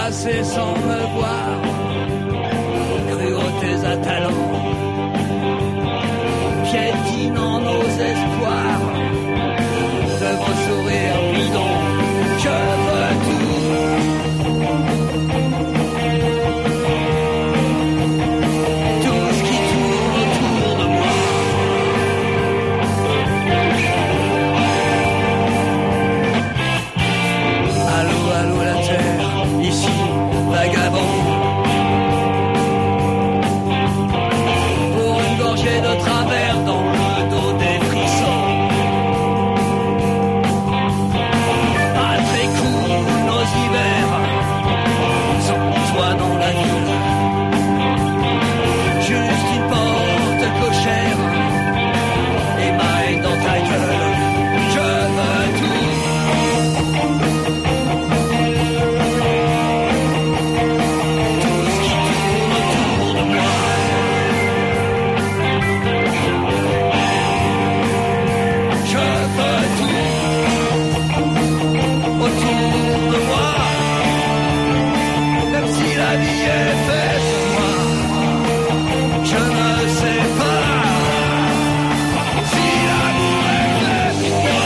passer sans me voir. Cruautés à talent, piétinant nos espoirs. De vos sourires bidons, je veux tout. Tout ce qui tourne autour de moi. Allô, allô la terre, ici, vagabond. Pour une gorgée de travers dans le dos des frissons. Pas très cool nos hivers, sans toi dans la ville. Juste une porte cochère, et mailles dans ta gueule. Je veux tout. Tout ce qui tourne autour de moi. Je veux tout autour de moi. Même si la vie est faite pour moi, je ne sais pas si l'amour est fait pour moi.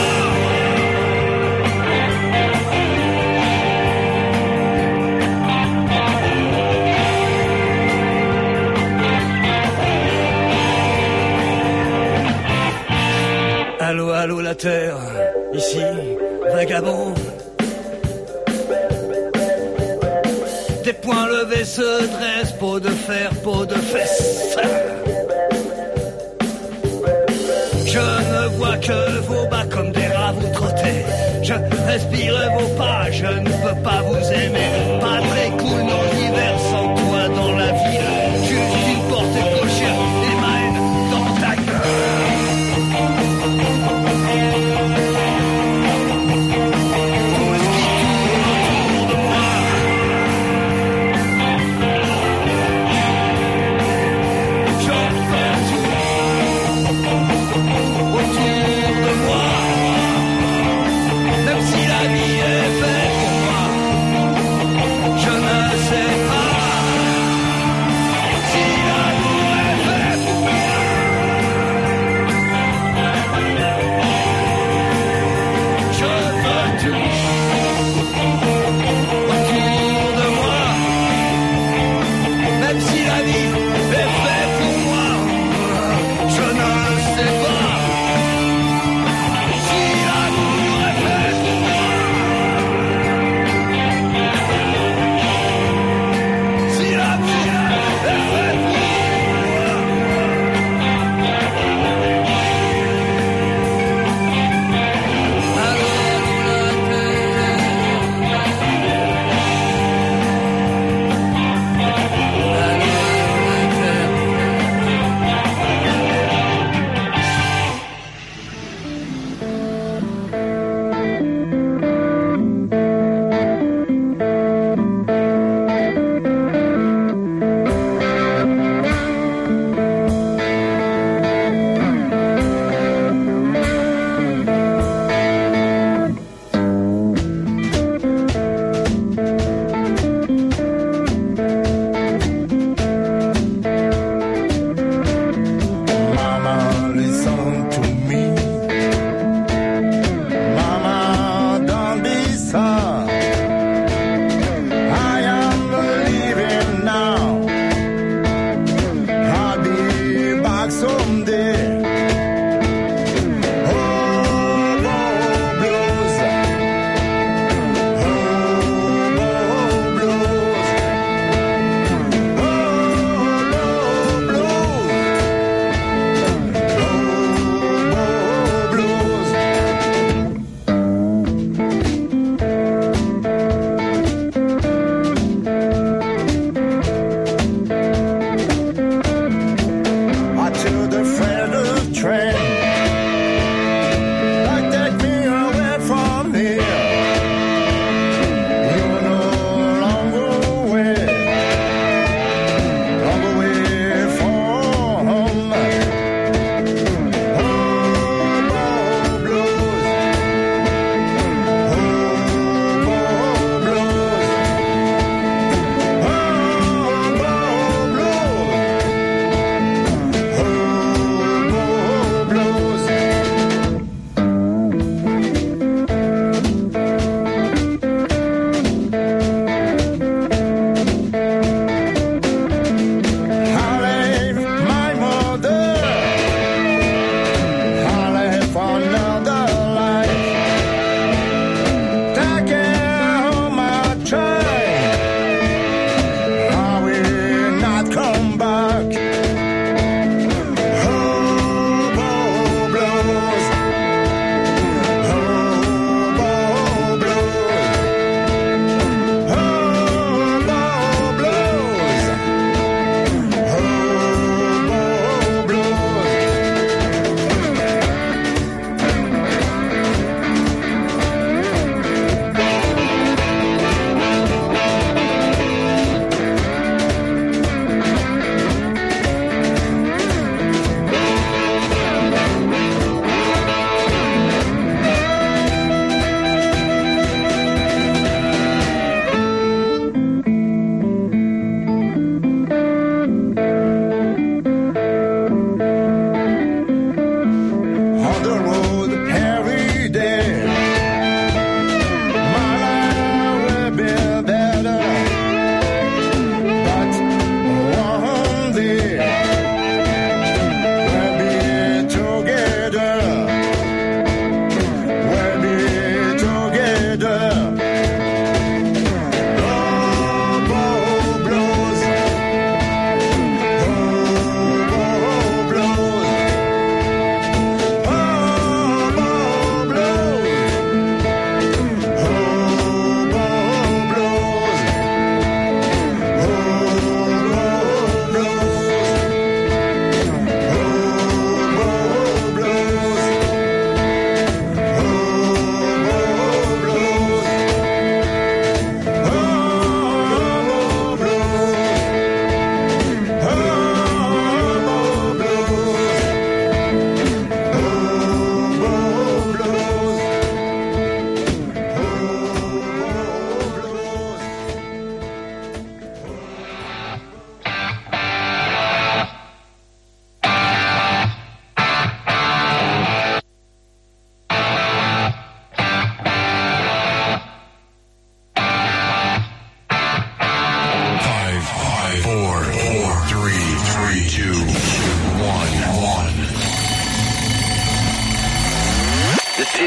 Allô, allô la terre, ici, vagabond. Des poings levés se dressent, peau de fer, peau de fesses. Je ne vois que vos bas comme des rats vous trottez. Je respire vos pas, je ne peux pas vous aimer. Pas très cool nos hivers sans toi dans la ville. Juste une porte cochère et ma haine dans ta gueule. Tout ce qui tourne autour de moi. Je veux tout autour de moi. Même si la vie est faite pour moi,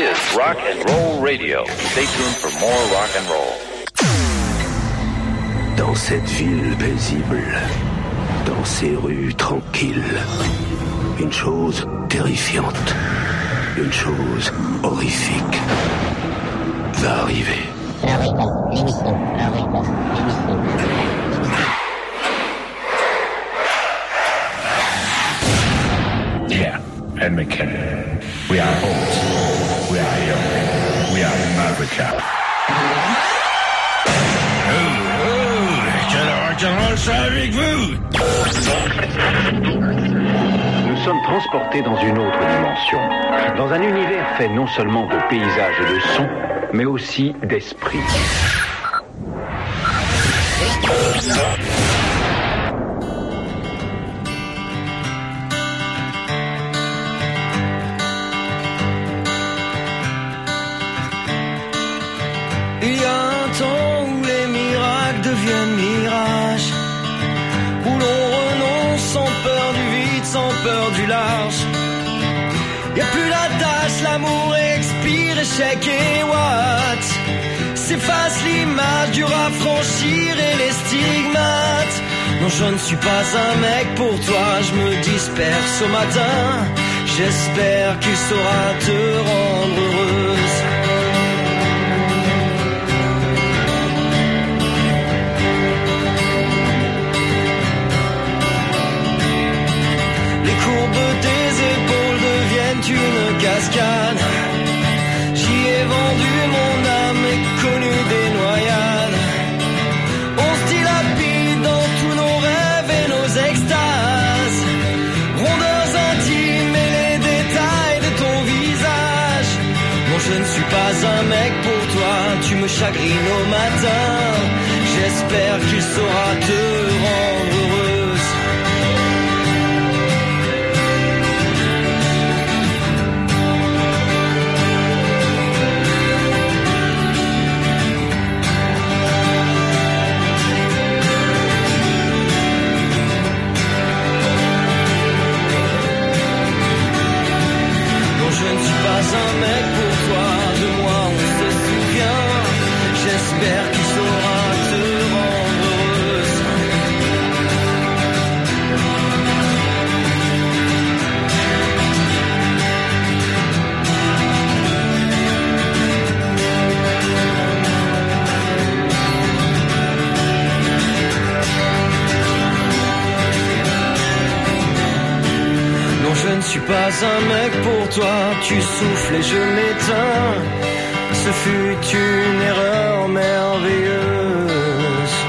is Rock and Roll Radio. Stay tuned for more rock and roll. Dans cette ville paisible, dans ces rues tranquilles, une chose terrifiante, une chose horrifique va arriver. Yeah, and McKinnon. We are hosts. We are young. We are America. Avec vous. Nous sommes transportés dans une autre dimension, dans un univers fait non seulement de paysages et de sons, mais aussi d'esprit. Il y a un temps où les miracles deviennent mirages, où l'on renonce sans peur du vide, sans peur du large. Y a plus la tâche, l'amour expire, échec et what. S'efface l'image du raffranchir et les stigmates. Non, je ne suis pas un mec pour toi, je me disperse au matin. J'espère qu'il saura te rendre heureuse. Les courbes des épaules deviennent une cascade. J'y ai vendu mon âme et connu des noyades. On se dilapide dans tous nos rêves et nos extases. Rondeurs intimes et les détails de ton visage. Non, je ne suis pas un mec pour toi, tu me chagrines au matin. J'espère qu'il saura te rendre heureuse. Un mec pour toi, de moi on se souvient. J'espère qu'il saura te rendre heureuse. Non, je ne suis pas un mec pour toi, tu souffles et je m'éteins. Ce fut une erreur merveilleuse.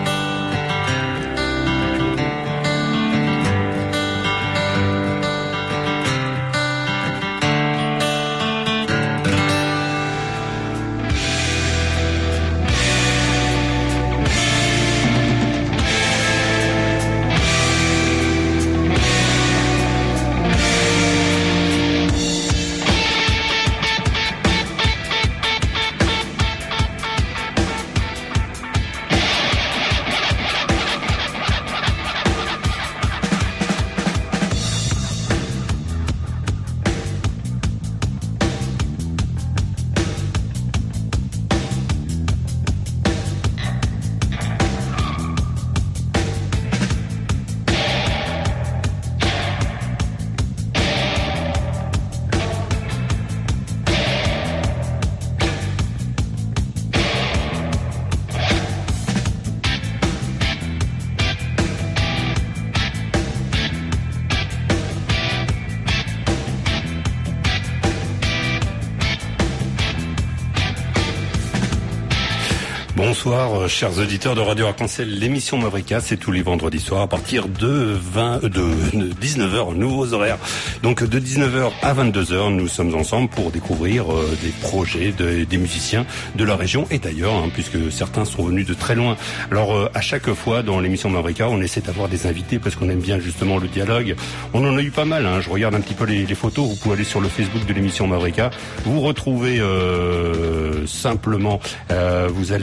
Bonsoir, chers auditeurs de Radio Arc-en-Ciel. L'émission Mavrika, c'est tous les vendredis soirs à partir de 19h, nouveaux horaires. Donc de 19h à 22h, nous sommes ensemble pour découvrir des projets des musiciens de la région et d'ailleurs, puisque certains sont venus de très loin. Alors à chaque fois dans l'émission Mavrika, on essaie d'avoir des invités parce qu'on aime bien justement le dialogue. On en a eu pas mal, je regarde un petit peu les photos. Vous pouvez aller sur le Facebook de l'émission Mavrika. Vous retrouvez simplement, vous allez dans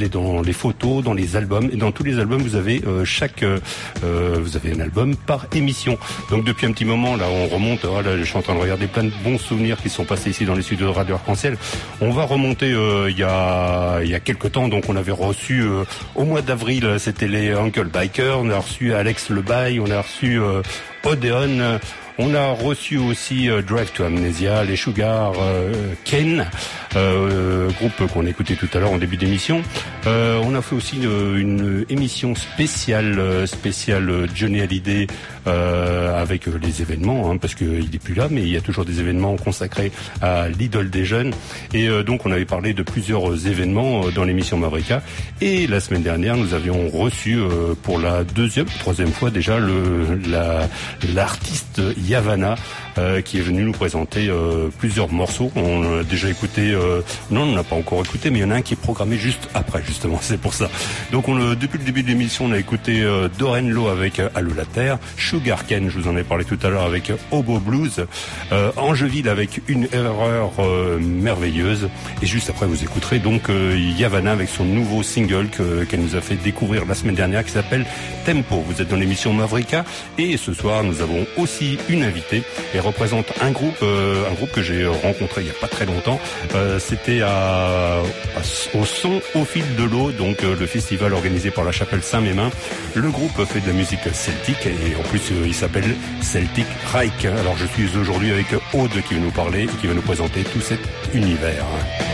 dans les photos, dans les albums. Et dans tous les albums, vous avez vous avez un album par émission. Donc depuis un petit moment, là, on remonte. Là, je suis en train de regarder plein de bons souvenirs qui sont passés ici dans les studios de Radio Arc-en-Ciel. On va remonter il y a quelques temps. Donc on avait reçu au mois d'avril, c'était les Uncle Biker. On a reçu Alex Lebaille. On a reçu Odeon. On a reçu aussi Drive to Amnesia, les Sugar Cane, groupe qu'on écoutait tout à l'heure en début d'émission. On a fait aussi une émission spéciale Johnny Hallyday avec les événements, parce qu'il n'est plus là, mais il y a toujours des événements consacrés à l'idole des jeunes. Et donc on avait parlé de plusieurs événements dans l'émission Mavrika. Et la semaine dernière, nous avions reçu pour la troisième fois déjà l'artiste Yavana qui est venu nous présenter plusieurs morceaux. On a déjà écouté, non, on n'a pas encore écouté, mais il y en a un qui est programmé juste après, justement, c'est pour ça. Donc depuis le début de l'émission, on a écouté Doreen Lowe avec Allô la Terre, Sugar Cane, je vous en ai parlé tout à l'heure, avec Hobo Blues, Angeville avec Une erreur merveilleuse, et juste après vous écouterez donc Yavana avec son nouveau single qu'elle nous a fait découvrir la semaine dernière, qui s'appelle Tempo. Vous êtes dans l'émission Mavrika, et ce soir nous avons aussi une invitée. Elle représente un groupe que j'ai rencontré il y a pas très longtemps. C'était au son au fil de l'eau, donc le festival organisé par la chapelle Saint-Mémin. Le groupe fait de la musique celtique et en plus il s'appelle Celtic Reich. Alors je suis aujourd'hui avec Aude qui va nous parler et qui va nous présenter tout cet univers.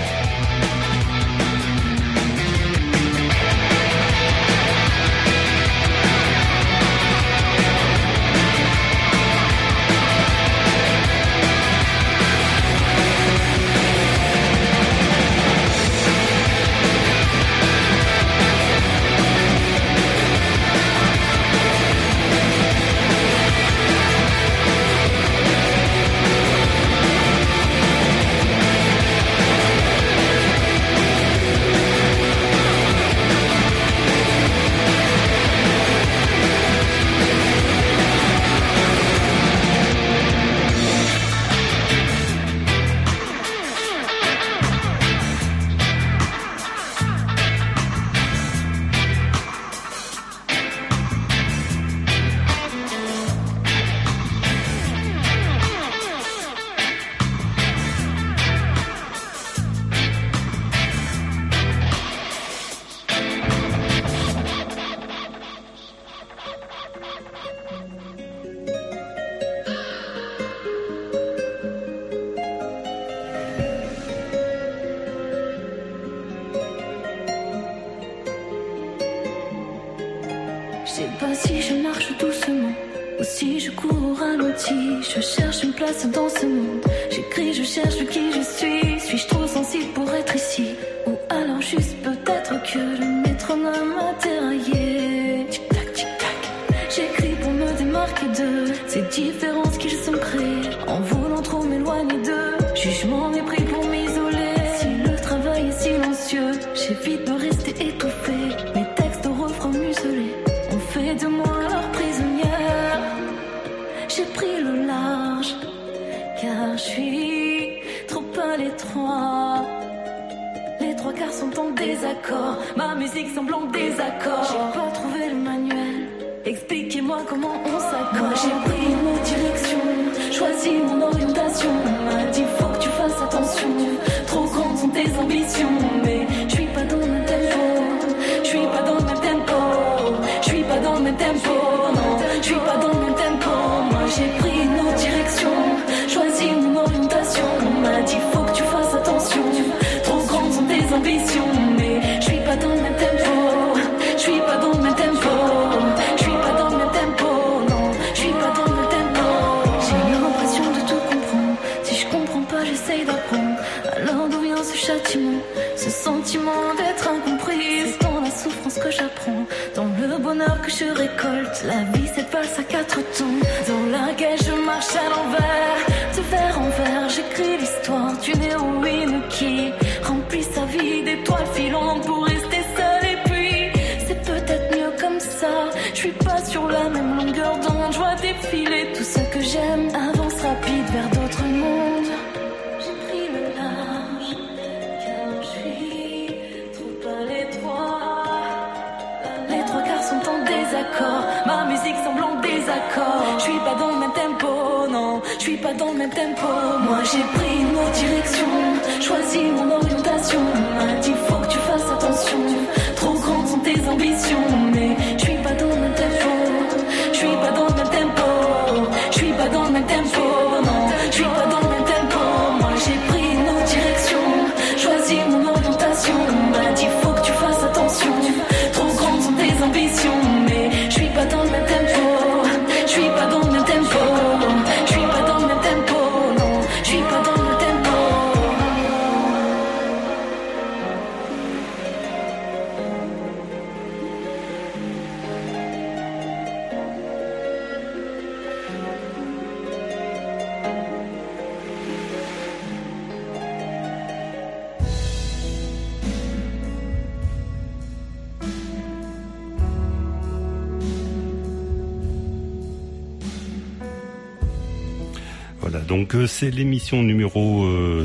Dans ce monde, j'écris, je cherche qui je suis. Suis-je trop sensible pour être ici? Ou alors juste peut-être que le métronome m'a déraillé. Tic-tac, tic-tac. J'écris pour me démarquer de ces différences qui sont créées en voulant trop m'éloigner d'eux. Jugement mépris pour m'isoler. Si le travail est silencieux, j'évite de rester étouffé. Mes textes au refrain muselés ont fait de moi leur prisonnière. J'ai pris le large car je suis trop à l'étroit. Les trois quarts sont en désaccord. Ma musique semble en désaccord. J'ai pas trouvé le manuel. Expliquez-moi comment on s'accorde. Moi j'ai pris une direction, choisi mon orientation. On m'a dit faut que tu fasses attention. Trop grandes sont tes ambitions. Mais je suis pas dans le même tempo. Je suis pas dans le même tempo. Je suis pas dans le même tempo. Non, je suis pas dans le même tempo. Moi j'ai pris une autre direction, choisi mon orientation. On m'a dit faut que tu fasses attention. Trop grandes sont tes ambitions. Mais je suis pas dans le même tempo. Je suis pas dans le même tempo. Je suis pas dans le même tempo. Non, je suis pas dans le même tempo. J'ai l'impression de tout comprendre. Si je comprends pas, j'essaye d'apprendre. Alors d'où vient ce châtiment, ce sentiment d'être incomprise? C'est dans la souffrance que j'apprends, dans le bonheur que je récolte. La vie cette valse à quatre temps, dans laquelle je marche à l'envers. De verre en verre, j'écris l'histoire d'une héroïne qui remplit sa vie d'étoiles filantes pour rester seule. Et puis, c'est peut-être mieux comme ça. Je suis pas sur la même longueur d'onde. Je vois défiler tout ce que j'aime. Avance rapide vers d'autres mondes. J'ai pris le large, car je suis trop à l'étroit. les accords. Ma musique semble en désaccord. Je suis pas dans le même tempo, non. Je suis pas dans le même tempo. Moi j'ai pris une autre direction, choisi mon orientation. M'a dit faut que tu fasses attention. Trop grandes sont tes ambitions, mais je suis pas dans le même tempo. Je suis pas dans le même tempo. Je suis pas dans le même tempo, non. Je suis pas dans le même tempo. Moi j'ai pris une autre direction, choisi mon orientation. M'a dit faut que tu fasses attention. Trop grandes sont tes ambitions, mais je suis pas dans le même tempo. Je suis pas dans le même tempo. Je suis pas dans le même tempo, non. Je suis pas dans le même tempo. Voilà, donc c'est l'émission numéro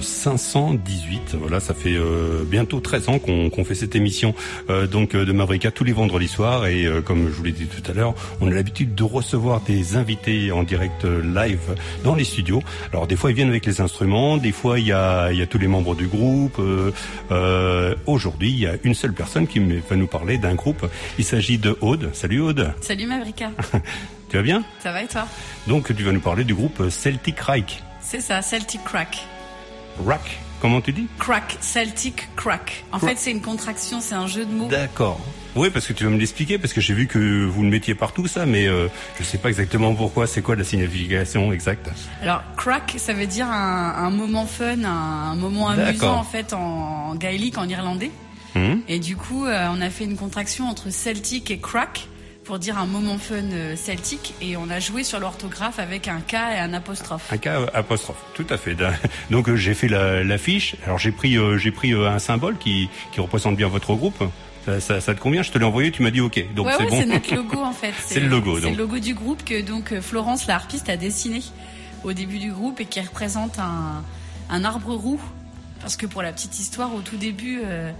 518. Voilà, ça fait bientôt 13 ans qu'on fait cette émission donc de Mavrika tous les vendredis soirs. Et comme je vous l'ai dit tout à l'heure, on a l'habitude de recevoir des invités en direct live dans les studios. Alors des fois ils viennent avec les instruments, des fois il y a tous les membres du groupe. Aujourd'hui, il y a une seule personne qui va nous parler d'un groupe. Il s'agit de Aude. Salut Aude. Salut Mavrika. Tu vas bien? Ça va et toi? Donc tu vas nous parler du groupe Celtic Crack. C'est ça, Celtic Crack. Rack, comment tu dis? Crack, Celtic Crack. En fait, c'est une contraction, c'est un jeu de mots. D'accord. Oui, parce que tu vas me l'expliquer, parce que j'ai vu que vous le mettiez partout, ça, mais je sais pas exactement pourquoi. C'est quoi la signification exacte? Alors, crack, ça veut dire un moment fun, un moment amusant, en fait, en gaélique, en irlandais. Et du coup, on a fait une contraction entre Celtic et crack pour dire un moment fun celtique, et on a joué sur l'orthographe avec un K et un apostrophe. Un K apostrophe, tout à fait. Donc j'ai fait l'affiche. Alors j'ai pris un symbole qui représente bien votre groupe. Ça te convient? Je te l'ai envoyé, tu m'as dit OK. Donc ouais, c'est bon. C'est notre logo en fait. C'est le logo. C'est le logo du groupe que donc Florence, la harpiste, a dessiné au début du groupe et qui représente un arbre roux. Parce que pour la petite histoire, au tout début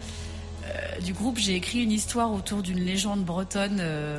du groupe, j'ai écrit une histoire autour d'une légende bretonne,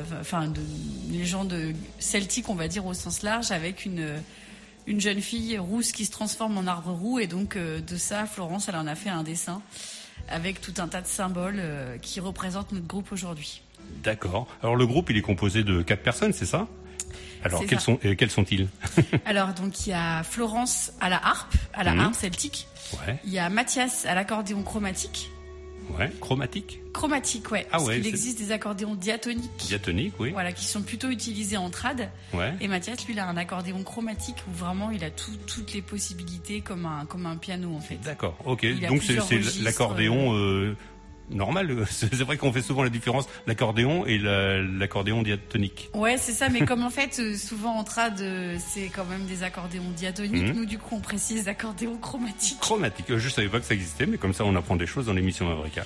une légende celtique, on va dire au sens large, avec une jeune fille rousse qui se transforme en arbre roux, et donc de ça, Florence, elle en a fait un dessin avec tout un tas de symboles qui représentent notre groupe aujourd'hui. D'accord. Alors le groupe, il est composé de 4 personnes, c'est ça? Alors quels sont-ils? Alors donc il y a Florence à la harpe celtique. Ouais. Il y a Mathias à l'accordéon chromatique. Ouais, chromatique. Chromatique, ouais. Ah ouais. Il existe des accordéons diatoniques. Diatoniques, oui. Voilà, qui sont plutôt utilisés en trad. Ouais. Et Mathias, lui, il a un accordéon chromatique où vraiment il a toutes les possibilités comme un piano en fait. D'accord. Ok. Donc c'est l'accordéon normal. C'est vrai qu'on fait souvent la différence l'accordéon et l'accordéon diatonique. Ouais, c'est ça. Mais comme en fait souvent en trad c'est quand même des accordéons diatoniques. Nous du coup on précise accordéon chromatique. Chromatique. Je savais pas que ça existait, mais comme ça on apprend des choses dans l'émission Mavrika.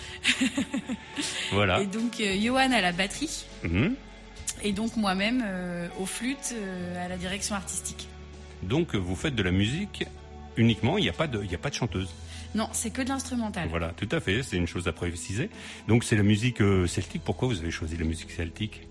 Voilà. Et donc Johan à la batterie. Et donc moi-même aux flûtes à la direction artistique. Donc vous faites de la musique uniquement. Il n'y a pas de chanteuse. Non, c'est que de l'instrumental. Voilà, tout à fait, c'est une chose à préciser. Donc c'est la musique celtique. Pourquoi vous avez choisi la musique celtique?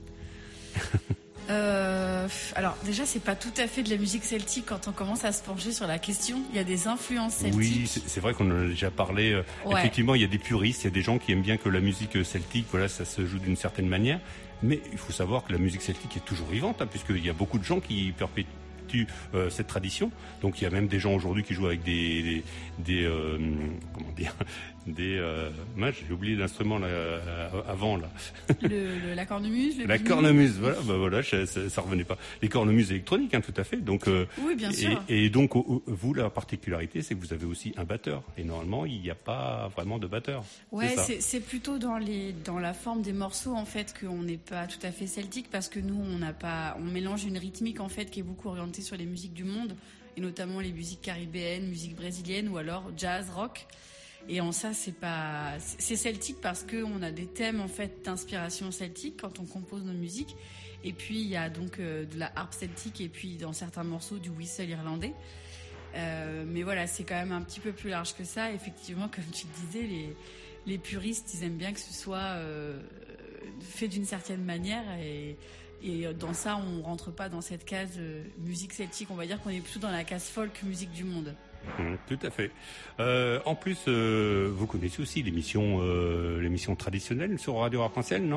Alors déjà, c'est pas tout à fait de la musique celtique quand on commence à se pencher sur la question. Il y a des influences celtiques. Oui, c'est vrai qu'on en a déjà parlé. Ouais. Effectivement, il y a des puristes, il y a des gens qui aiment bien que la musique celtique, voilà, ça se joue d'une certaine manière. Mais il faut savoir que la musique celtique est toujours vivante, puisqu'il y a beaucoup de gens qui perpétuent cette tradition. Donc il y a même des gens aujourd'hui qui jouent avec des comment dire, j'ai oublié l'instrument là, avant là. La cornemuse. La cornemuse, voilà, ça revenait pas. Les cornemuses électroniques, tout à fait. Donc oui, bien sûr. Et donc vous, la particularité, c'est que vous avez aussi un batteur. Et normalement, il n'y a pas vraiment de batteur. Ouais, c'est plutôt dans la forme des morceaux en fait qu'on n'est pas tout à fait celtique, parce que nous on mélange une rythmique en fait qui est beaucoup orientée sur les musiques du monde, et notamment les musiques caribéennes, musiques brésiliennes, ou alors jazz, rock. Et en ça, c'est celtique parce qu'on a des thèmes en fait d'inspiration celtique quand on compose nos musiques. Et puis il y a donc de la harpe celtique, et puis dans certains morceaux du whistle irlandais. Mais voilà, c'est quand même un petit peu plus large que ça. Effectivement, comme tu le disais, les puristes, ils aiment bien que ce soit fait d'une certaine manière et dans ça, on rentre pas dans cette case musique celtique. On va dire qu'on est plutôt dans la case folk, musique du monde. Tout à fait. En plus, vous connaissez aussi l'émission traditionnelle sur Radio Arc-en-Ciel, non ?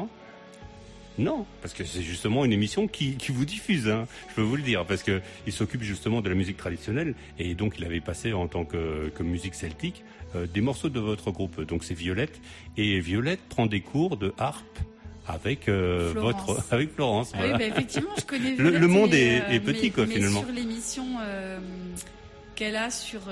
Non, parce que c'est justement une émission qui vous diffuse, hein, je peux vous le dire, parce que il s'occupe justement de la musique traditionnelle et donc il avait passé en tant que musique celtique des morceaux de votre groupe. Donc c'est Violette et Violette prend des cours de harpe avec avec Florence. Ah voilà. oui, bah effectivement, je connais Violette. Le monde est petit, quoi, mais finalement. Sur l'émission qu'elle a sur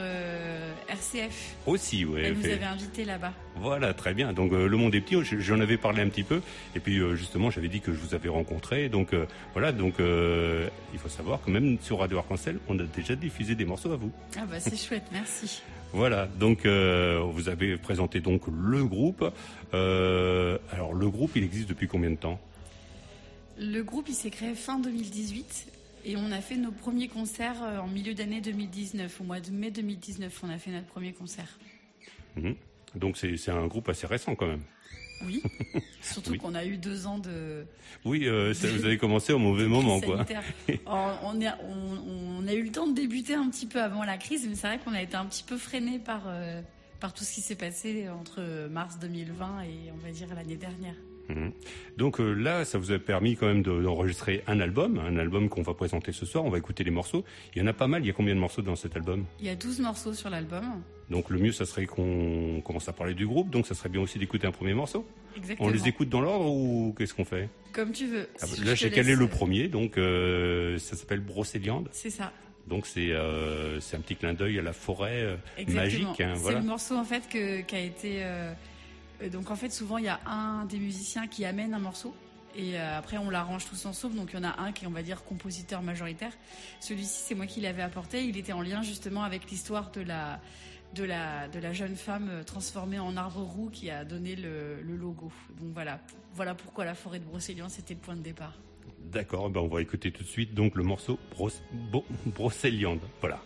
RCF. Aussi, ouais. Elle nous avait invités là-bas. Voilà, très bien. Donc le monde est petit, j'en avais parlé un petit peu. Et puis justement, j'avais dit que je vous avais rencontré. Donc voilà, donc il faut savoir que même sur Radio Arc-en-Ciel, on a déjà diffusé des morceaux à vous. Ah bah c'est chouette, merci. Voilà, donc vous avez présenté donc le groupe. Alors le groupe, il existe depuis combien de temps ? Le groupe, il s'est créé fin 2018 et on a fait nos premiers concerts en milieu d'année 2019. Au mois de mai 2019, on a fait notre premier concert. Donc c'est un groupe assez récent quand même. Oui, surtout qu'on a eu 2 ans de... Oui, vous avez commencé au mauvais moment, quoi. On a eu le temps de débuter un petit peu avant la crise, mais c'est vrai qu'on a été un petit peu freiné par tout ce qui s'est passé entre mars 2020 et on va dire l'année dernière. Donc là, ça vous a permis quand même d'enregistrer un album qu'on va présenter ce soir. On va écouter les morceaux. Il y en a pas mal. Il y a combien de morceaux dans cet album ? Il y a 12 morceaux sur l'album. Donc le mieux, ça serait qu'on commence à parler du groupe. Donc ça serait bien aussi d'écouter un premier morceau. Exactement. On les écoute dans l'ordre ou qu'est-ce qu'on fait ? Comme tu veux. Là, j'ai calé le premier. Donc ça s'appelle Brocéliande. C'est ça. Donc c'est un petit clin d'œil à la forêt magique. Hein, c'est le morceau en fait qui a été... Donc en fait souvent il y a un des musiciens qui amène un morceau et après on l'arrange tous ensemble, donc il y en a un qui est on va dire compositeur majoritaire. Celui-ci c'est moi qui l'avais apporté, il était en lien justement avec l'histoire de la jeune femme transformée en arbre roux qui a donné le logo. Donc voilà pourquoi la forêt de Brocéliande c'était le point de départ. D'accord, on va écouter tout de suite donc le morceau Brocéliande. Voilà.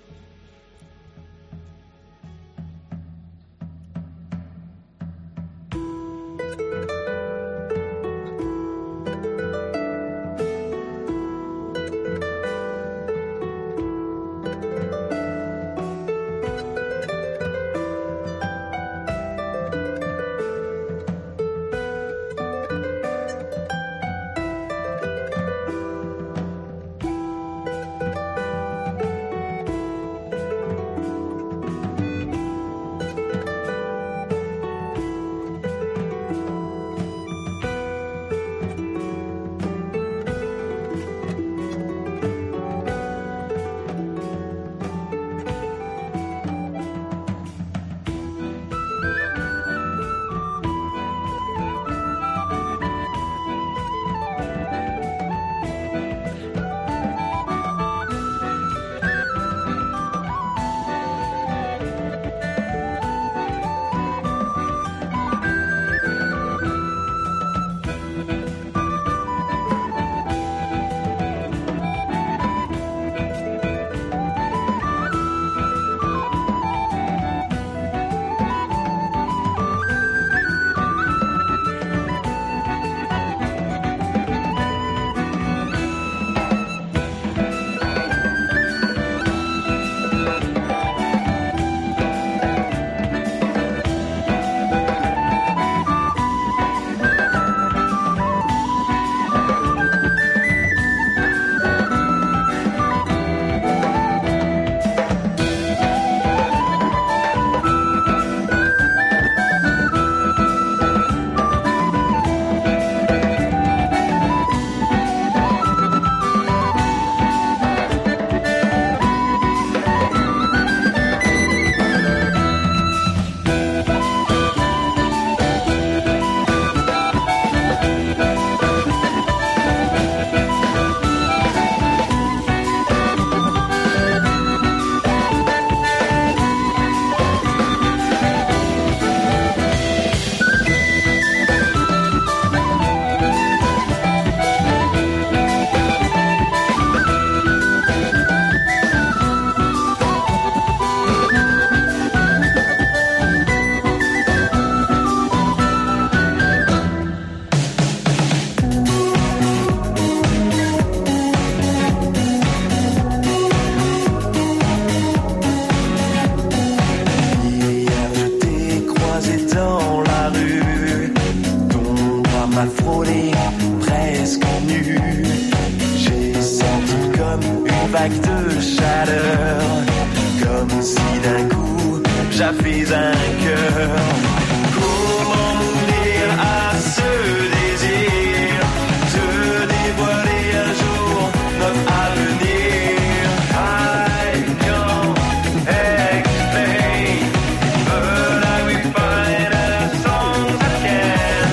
frôlé, presque nu. J'ai senti comme une vague de chaleur, comme si d'un coup j'avais un cœur. Comment m'ouvrir à ce désir de dévoiler un jour notre avenir? I can't explain, but I will find a song that can.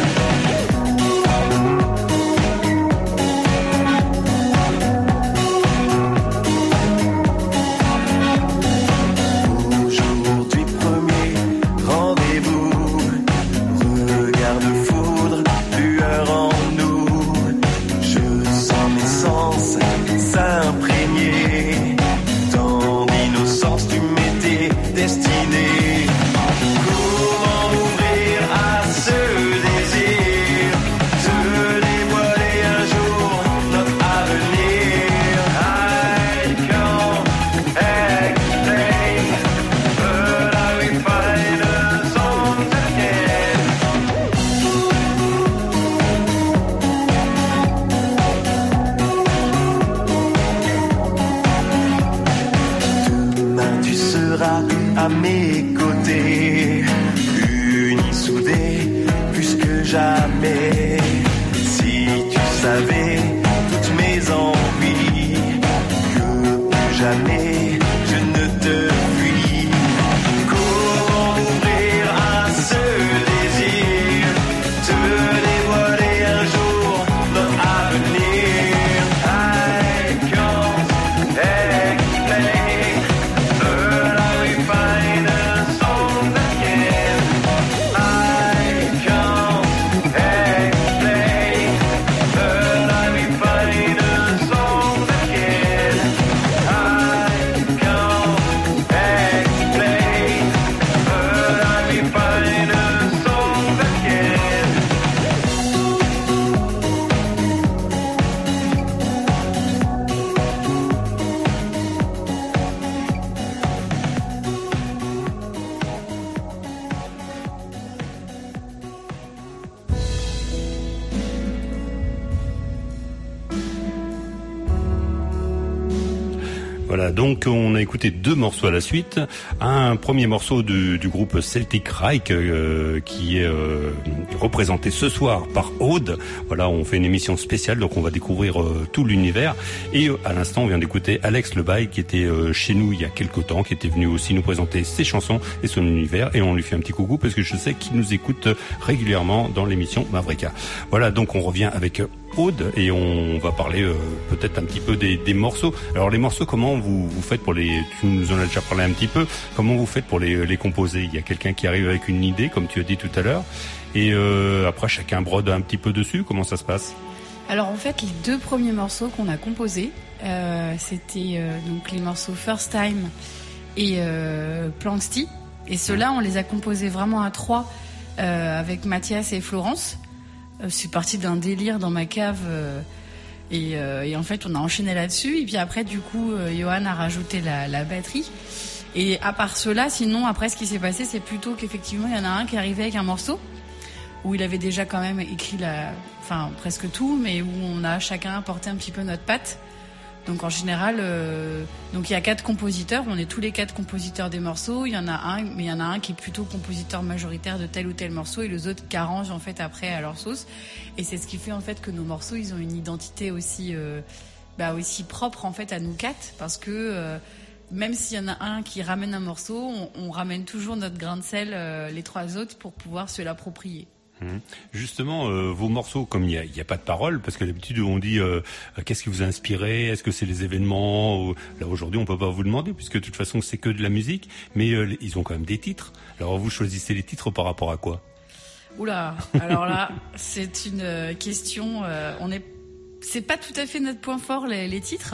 Aujourd'hui premier rendez-vous, regard de foudre, lueur en nous. Je sens mes sens s'imprégner, tant d'innocence tu m'étais destiné. Comment m'ouvrir à ce désir de dévoiler un jour notre avenir? I can't explain, but I will find a song that can. Demain tu seras à mes côtés, unis, soudés, plus que jamais. Si tu savais toutes mes envies, que plus jamais je ne te fuis. Comment m'ouvrir à ce désir de dévoiler un jour notre avenir? I can't explain, but I will find a song that can. I can't explain, but I will find a song that can. I can't explain, but I will find a song that can. Voilà, donc on a écouté 2 morceaux à la suite. Un premier morceau du groupe Celtic Reich qui est représenté ce soir par Aude. Voilà, on fait une émission spéciale, donc on va découvrir tout l'univers. Et à l'instant, on vient d'écouter Alex Lebaille qui était chez nous il y a quelque temps, qui était venu aussi nous présenter ses chansons et son univers. Et on lui fait un petit coucou parce que je sais qu'il nous écoute régulièrement dans l'émission Mavrika. Voilà, donc on revient avec Aude et on va parler peut-être un petit peu des morceaux. Alors les morceaux, comment vous faites pour les... Tu nous en as déjà parlé un petit peu. Comment vous faites pour les composer? Il y a quelqu'un qui arrive avec une idée, comme tu as dit tout à l'heure, et après chacun brode un petit peu dessus. Comment ça se passe? Alors en fait, les 2 premiers morceaux qu'on a composés, c'était donc les morceaux First Time et Planxty. Et ceux-là, on les a composés vraiment à 3 avec Mathias et Florence. C'est parti d'un délire dans ma cave et en fait on a enchaîné là-dessus et puis après du coup Johan a rajouté la batterie et à part cela, sinon après ce qui s'est passé, c'est plutôt qu'effectivement il y en a un qui est arrivé avec un morceau où il avait déjà quand même écrit presque tout, mais où on a chacun apporté un petit peu notre patte. Donc en général, donc il y a 4 compositeurs, on est tous les 4 compositeurs des morceaux. Il y en a un qui est plutôt compositeur majoritaire de tel ou tel morceau et les autres qui arrangent en fait après à leur sauce. Et c'est ce qui fait en fait que nos morceaux, ils ont une identité aussi propre en fait à nous 4, parce que même s'il y en a un qui ramène un morceau, on ramène toujours notre grain de sel, les 3 autres, pour pouvoir se l'approprier. Justement, vos morceaux, comme il y a pas de paroles, parce que d'habitude on dit qu'est-ce qui vous a inspiré, est-ce que c'est les événements, là aujourd'hui on peut pas vous demander puisque de toute façon c'est que de la musique, mais ils ont quand même des titres. Alors vous choisissez les titres par rapport à quoi? Oula, alors là c'est une question, c'est pas tout à fait notre point fort les titres.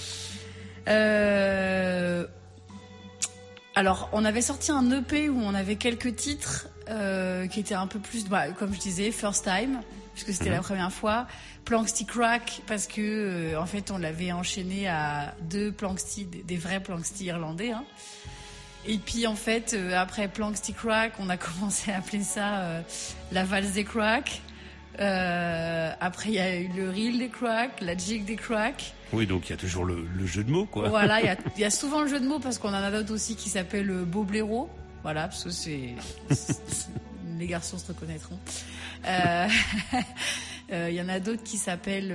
Alors on avait sorti un EP où on avait quelques titres qui était un peu plus, comme je disais, First Time, puisque c'était la première fois. Planxty Crack, parce que en fait on l'avait enchaîné à 2 Planxty, des vrais Planxty irlandais. Hein. Et puis en fait, après Planxty Crack, on a commencé à appeler ça la valse des cracks. Après, il y a eu le reel des cracks, la jig des cracks. Oui, donc il y a toujours le jeu de mots, quoi. Voilà, il y a souvent le jeu de mots parce qu'on en a d'autres aussi qui s'appellent Boblero. Voilà, parce que les garçons se reconnaîtront. Il y en a d'autres qui s'appellent.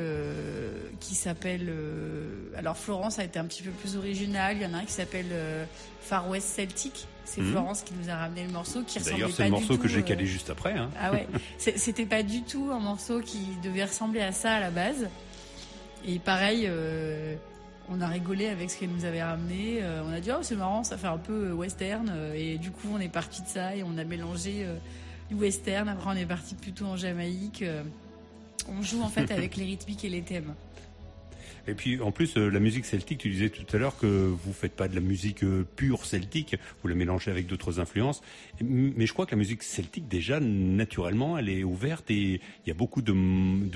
Alors Florence a été un petit peu plus originale. Il y en a un qui s'appelle Far West Celtic. C'est Florence qui nous a ramené le morceau qui ressemblait pas du tout. D'ailleurs, c'est le morceau que j'ai calé juste après. Hein. Ah ouais, c'était pas du tout un morceau qui devait ressembler à ça à la base. Et pareil, on a rigolé avec ce qu'elle nous avait ramené. On a dit oh c'est marrant, ça fait un peu western. Et du coup, on est parti de ça et on a mélangé du western. Après, on est parti plutôt en Jamaïque. On joue en fait avec les rythmiques et les thèmes. Et puis en plus la musique celtique, tu disais tout à l'heure que vous faites pas de la musique pure celtique, vous la mélangez avec d'autres influences. Mais je crois que la musique celtique déjà naturellement elle est ouverte et il y a beaucoup de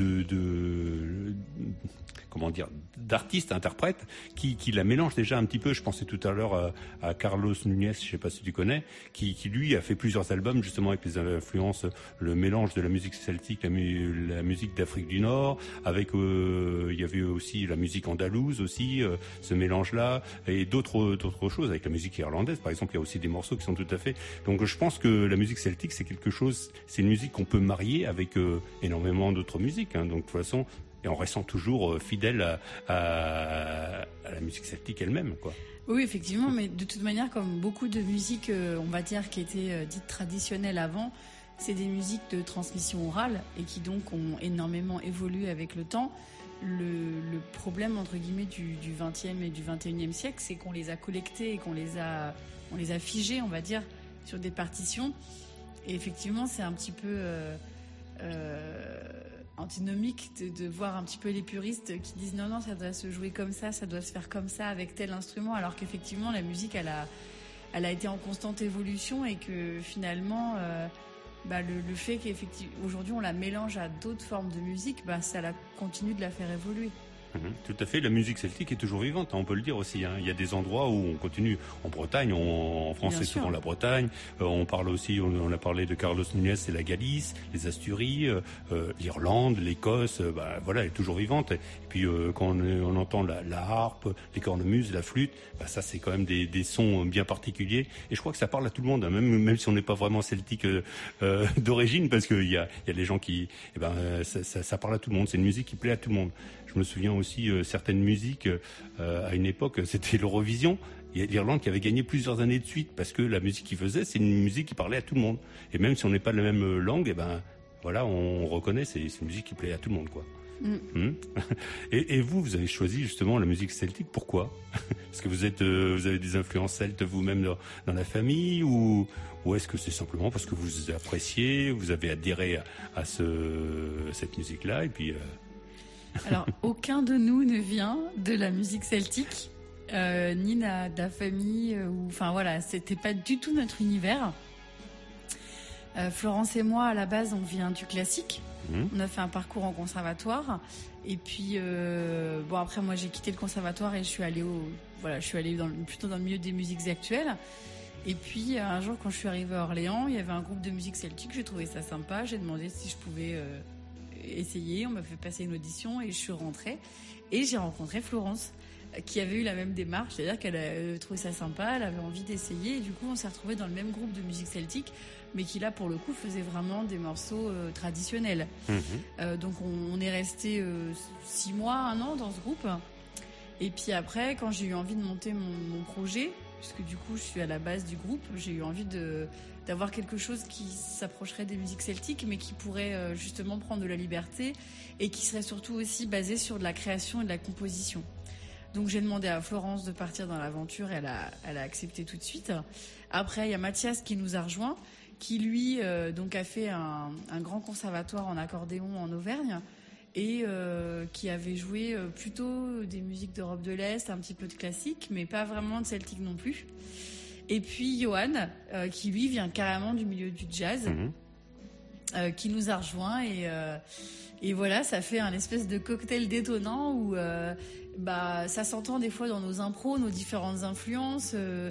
comment dire d'artistes, interprètes qui la mélangent déjà un petit peu. Je pensais tout à l'heure à Carlos Núñez, je sais pas si tu connais, qui lui a fait plusieurs albums justement avec les influences, le mélange de la musique celtique, la musique d'Afrique du Nord, avec il y avait aussi la musique andalouse aussi, ce mélange-là, et d'autres choses avec la musique irlandaise, par exemple. Il y a aussi des morceaux qui sont tout à fait. Donc je pense que la musique celtique c'est quelque chose, c'est une musique qu'on peut marier avec énormément d'autres musiques. Hein. Donc de toute façon, et en restant toujours fidèle à la musique celtique elle-même, quoi. Oui, effectivement, mais de toute manière, comme beaucoup de musiques, on va dire, qui étaient dites traditionnelles avant, c'est des musiques de transmission orale et qui donc ont énormément évolué avec le temps. Le problème, entre guillemets, du 20e et du 21e siècle, c'est qu'on les a collectés et qu'on les a figés, on va dire, sur des partitions. Et effectivement, c'est un petit peu antinomique de voir un petit peu les puristes qui disent non, ça doit se jouer comme ça doit se faire comme ça avec tel instrument, alors qu'effectivement la musique elle a été en constante évolution et que finalement le fait qu'aujourd'hui on la mélange à d'autres formes de musique, ça continue de la faire évoluer. Tout à fait, la musique celtique est toujours vivante, on peut le dire aussi. Hein. Il y a des endroits où on continue. En Bretagne, en France c'est souvent la Bretagne. On parle aussi, on a parlé de Carlos Núñez, c'est la Galice, les Asturies, l'Irlande, l'Écosse. Voilà, elle est toujours vivante. Et puis quand on entend la harpe, les cornemuses, la flûte, ça c'est quand même des sons bien particuliers. Et je crois que ça parle à tout le monde, hein, même si on n'est pas vraiment celtique d'origine, parce qu'il y a les gens qui, ça parle à tout le monde. C'est une musique qui plaît à tout le monde. Je me souviens aussi certaines musiques à une époque, c'était l'Eurovision. Il y a l'Irlande qui avait gagné plusieurs années de suite parce que la musique qu'ils faisaient, c'est une musique qui parlait à tout le monde. Et même si on n'est pas de la même langue, voilà, on reconnaît, c'est une musique qui plaît à tout le monde, quoi. Et vous avez choisi justement la musique celtique. Pourquoi? Est-ce que vous avez des influences celtes vous-même dans la famille ou est-ce que c'est simplement parce que vous appréciez, vous avez adhéré à cette musique-là et puis Alors, aucun de nous ne vient de la musique celtique, ni de la famille, enfin voilà, c'était pas du tout notre univers. Florence et moi, à la base, on vient du classique. On a fait un parcours en conservatoire. Et puis, après, moi, j'ai quitté le conservatoire et je suis allée plutôt dans le milieu des musiques actuelles. Et puis, un jour, quand je suis arrivée à Orléans, il y avait un groupe de musique celtique. J'ai trouvé ça sympa. J'ai demandé si je pouvais essayer. On m'a fait passer une audition et je suis rentrée. Et j'ai rencontré Florence, qui avait eu la même démarche, c'est-à-dire qu'elle a trouvé ça sympa, elle avait envie d'essayer. Et du coup, on s'est retrouvés dans le même groupe de musique celtique, mais qui là, pour le coup, faisait vraiment des morceaux traditionnels. Donc, on est resté 6 mois, 1 an dans ce groupe. Et puis après, quand j'ai eu envie de monter mon projet, puisque du coup, je suis à la base du groupe, j'ai eu envie d'avoir quelque chose qui s'approcherait des musiques celtiques, mais qui pourrait justement prendre de la liberté et qui serait surtout aussi basé sur de la création et de la composition. Donc j'ai demandé à Florence de partir dans l'aventure et elle a accepté tout de suite. Après, il y a Mathias qui nous a rejoints, qui lui donc a fait un grand conservatoire en accordéon en Auvergne et qui avait joué plutôt des musiques d'Europe de l'Est, un petit peu de classique, mais pas vraiment de celtique non plus. Et puis Johan, qui lui vient carrément du milieu du jazz, qui nous a rejoints et voilà, ça fait un espèce de cocktail détonnant où ça s'entend des fois dans nos impros, nos différentes influences.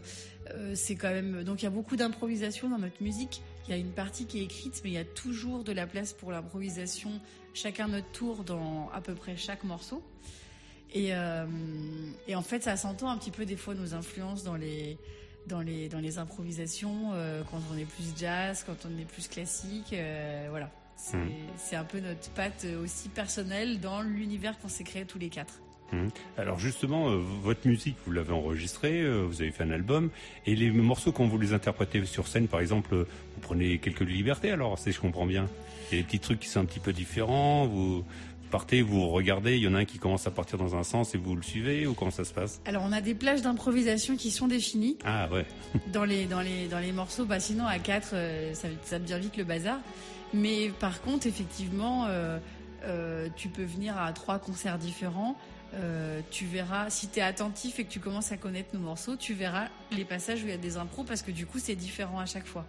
c'est quand même. Donc il y a beaucoup d'improvisation dans notre musique. Il y a une partie qui est écrite, mais il y a toujours de la place pour l'improvisation, chacun notre tour dans à peu près chaque morceau. Et en fait, ça s'entend un petit peu des fois nos influences dans les improvisations, quand on est plus jazz, quand on est plus classique, voilà. C'est un peu notre patte aussi personnelle dans l'univers qu'on s'est créé tous les quatre. Alors justement, votre musique, vous l'avez enregistrée, vous avez fait un album, et les morceaux, quand vous les interprétez sur scène, par exemple, vous prenez quelques libertés, alors, si je comprends bien. Il y a des petits trucs qui sont un petit peu différents, vous partez, vous regardez, il y en a un qui commence à partir dans un sens et vous le suivez, ou comment ça se passe? Alors on a des plages d'improvisation qui sont définies. Ah ouais. dans les morceaux, sinon à 4, ça devient vite le bazar. Mais par contre, effectivement, tu peux venir à 3 concerts différents. Tu verras, si tu es attentif et que tu commences à connaître nos morceaux, tu verras les passages où il y a des impros parce que du coup c'est différent à chaque fois.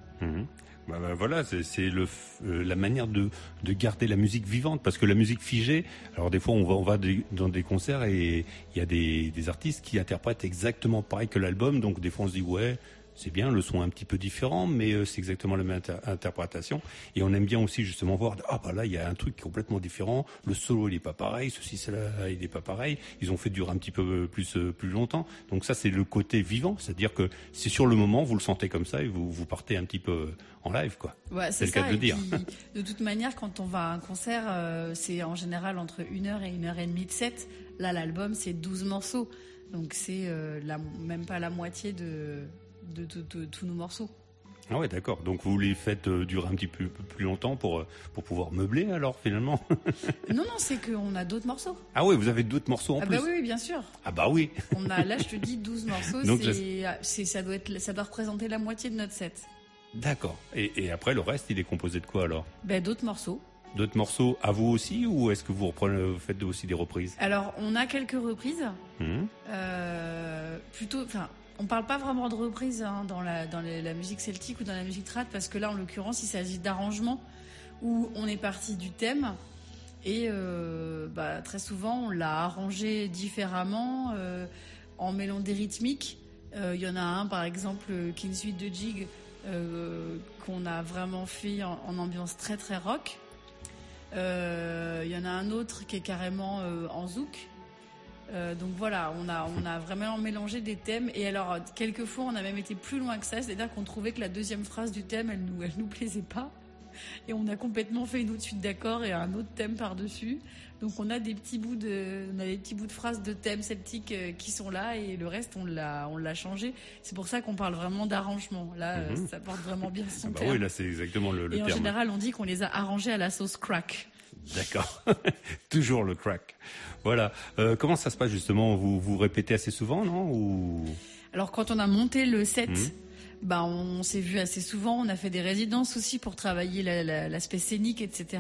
Voilà, c'est la manière de garder la musique vivante, parce que la musique figée, alors des fois on va dans des concerts et il y a des artistes qui interprètent exactement pareil que l'album, donc des fois on se dit ouais, c'est bien, le son est un petit peu différent, mais c'est exactement la même interprétation. Et on aime bien aussi justement voir, là il y a un truc complètement différent, le solo il est pas pareil, ceci, cela, il est pas pareil, ils ont fait durer un petit peu plus longtemps. Donc ça c'est le côté vivant, c'est-à-dire que c'est sur le moment, vous le sentez comme ça et vous partez un petit peu en live, quoi. Ouais, c'est le cas de le dire. Puis, de toute manière, quand on va à un concert, c'est en général entre 1h et 1h30 de set. Là l'album c'est 12 morceaux, donc c'est même pas la moitié de tous nos morceaux. Ah ouais, d'accord. Donc vous les faites durer un petit peu plus longtemps pour pouvoir meubler, alors, finalement? Non, c'est qu'on a d'autres morceaux. Ah ouais, vous avez d'autres morceaux en plus? Ah bah oui, bien sûr. Ah bah oui. On a, là, je te dis 12 morceaux. Donc ça doit représenter la moitié de notre set. D'accord. Et après, le reste, il est composé de quoi, alors? D'autres morceaux. D'autres morceaux à vous aussi, ou est-ce que vous faites aussi des reprises? Alors, on a quelques reprises. On parle pas vraiment de reprises dans la musique celtique ou dans la musique trad, parce que là, en l'occurrence, il s'agit d'arrangements où on est parti du thème et très souvent, on l'a arrangé différemment en mêlant des rythmiques. Il y en a un, par exemple, qui est une suite de jig qu'on a vraiment fait en ambiance très très rock. Il y en a un autre qui est carrément en zouk. Donc voilà, on a vraiment mélangé des thèmes, et alors quelquefois on a même été plus loin que ça, c'est-à-dire qu'on trouvait que la deuxième phrase du thème elle nous plaisait pas, et on a complètement fait une autre suite d'accords et un autre thème par-dessus. Donc on a des petits bouts de phrases de thèmes celtiques qui sont là, et le reste on l'a changé. C'est pour ça qu'on parle vraiment d'arrangement. Là, ça porte vraiment bien son terme. Oui, là c'est exactement le terme. Et en général on dit qu'on les a arrangés à la sauce crack. D'accord. Toujours le crack. Voilà. Comment ça se passe justement? Vous répétez assez souvent, non? Ou... Alors quand on a monté le set, on s'est vu assez souvent. On a fait des résidences aussi pour travailler l'aspect scénique, etc.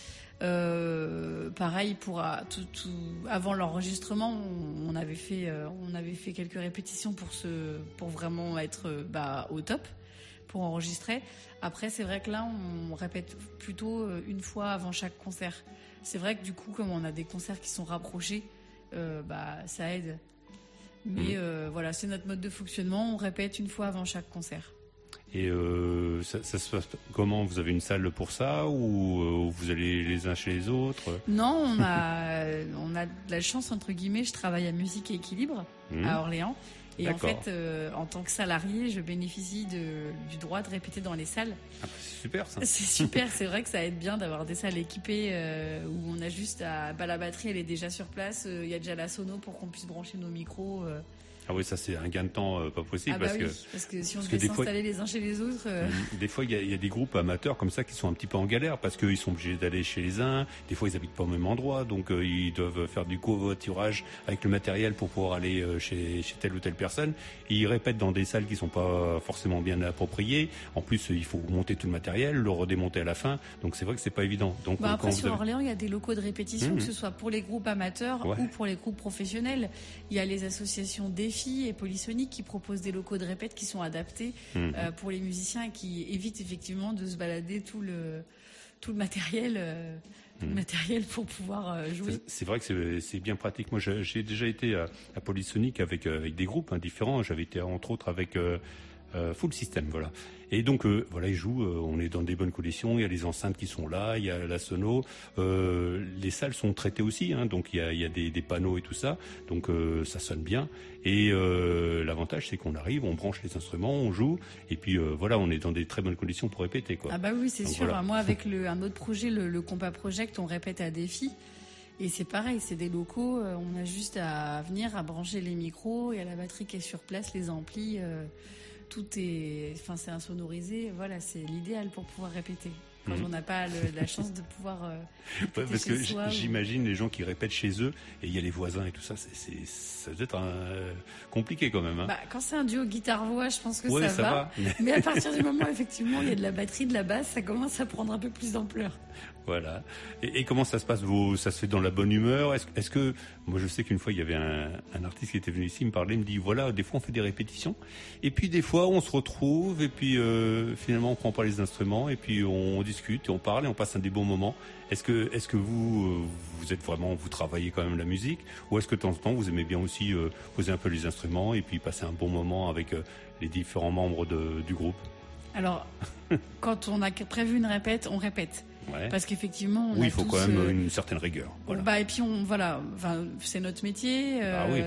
Pareil avant l'enregistrement, on avait fait quelques répétitions pour vraiment être au top pour enregistrer. Après, c'est vrai que là, on répète plutôt une fois avant chaque concert. C'est vrai que du coup, comme on a des concerts qui sont rapprochés, ça aide. Mais voilà, c'est notre mode de fonctionnement. On répète une fois avant chaque concert. Et ça se passe comment? Vous avez une salle pour ça, ou vous allez les uns chez les autres? Non, on a de la chance, entre guillemets. Je travaille à Musique et Équilibre à Orléans. Et D'accord. En fait, en tant que salarié, je bénéficie du droit de répéter dans les salles. Ah, c'est super ça. C'est super, c'est vrai que ça aide bien d'avoir des salles équipées où on a juste la batterie, elle est déjà sur place, il y a déjà la sono pour qu'on puisse brancher nos micros. Ah oui, ça c'est un gain de temps pas possible. Parce que si on devait s'installer les uns chez les autres... Des fois, il y a des groupes amateurs comme ça qui sont un petit peu en galère parce qu'ils sont obligés d'aller chez les uns. Des fois, ils habitent pas au même endroit, donc ils doivent faire du covoiturage avec le matériel pour pouvoir aller chez telle ou telle personne. Et ils répètent dans des salles qui sont pas forcément bien appropriées. En plus, il faut monter tout le matériel, le redémonter à la fin. Donc c'est vrai que c'est pas évident. Donc après, sur Orléans, il y a des locaux de répétition, que ce soit pour les groupes amateurs ou pour les groupes professionnels. Il y a les associations Défi et Polysonique qui proposent des locaux de répète qui sont adaptés pour les musiciens et qui évitent effectivement de se balader tout le matériel. Matériel pour pouvoir jouer. C'est vrai que c'est bien pratique. Moi, j'ai déjà été à Polysonic avec des groupes différents. J'avais été entre autres avec Full System, voilà. Et donc voilà, ils jouent. On est dans des bonnes conditions. Il y a les enceintes qui sont là, il y a la sono. Les salles sont traitées aussi, donc il y a des panneaux et tout ça. Donc ça sonne bien. Et l'avantage, c'est qu'on arrive, on branche les instruments, on joue, et puis voilà, on est dans des très bonnes conditions pour répéter, quoi. Ah bah oui, c'est donc, sûr. voilà. Moi, avec un autre projet, le Compa Project, on répète à Défi. Et c'est pareil, c'est des locaux. On a juste à venir, à brancher les micros, il y a la batterie qui est sur place, les amplis. Tout est, enfin, c'est insonorisé. Voilà, c'est l'idéal pour pouvoir répéter. Quand on n'a pas la chance de pouvoir répéter parce que chez soi, j'imagine les gens qui répètent chez eux et il y a les voisins et tout ça, ça doit être compliqué quand même. Bah, quand c'est un duo guitare-voix, je pense que ouais, ça va. Mais à partir du moment où effectivement il y a de la batterie, de la basse, ça commence à prendre un peu plus d'ampleur. Voilà. Et comment ça se passe? Ça se fait dans la bonne humeur? Est-ce que moi je sais qu'une fois il y avait un artiste qui était venu ici, il me parlait, il me dit voilà, des fois on fait des répétitions et puis des fois on se retrouve et puis finalement on prend pas les instruments et puis on discute et on parle et on passe des bons moments. Est-ce que vous êtes vraiment, vous travaillez quand même la musique, ou est-ce que de temps en temps vous aimez bien aussi poser un peu les instruments et puis passer un bon moment avec les différents membres du groupe? Alors, quand on a prévu une répète, on répète. Ouais. Parce qu'effectivement, il faut quand même une certaine rigueur. Voilà. Bah, et puis c'est notre métier. Oui.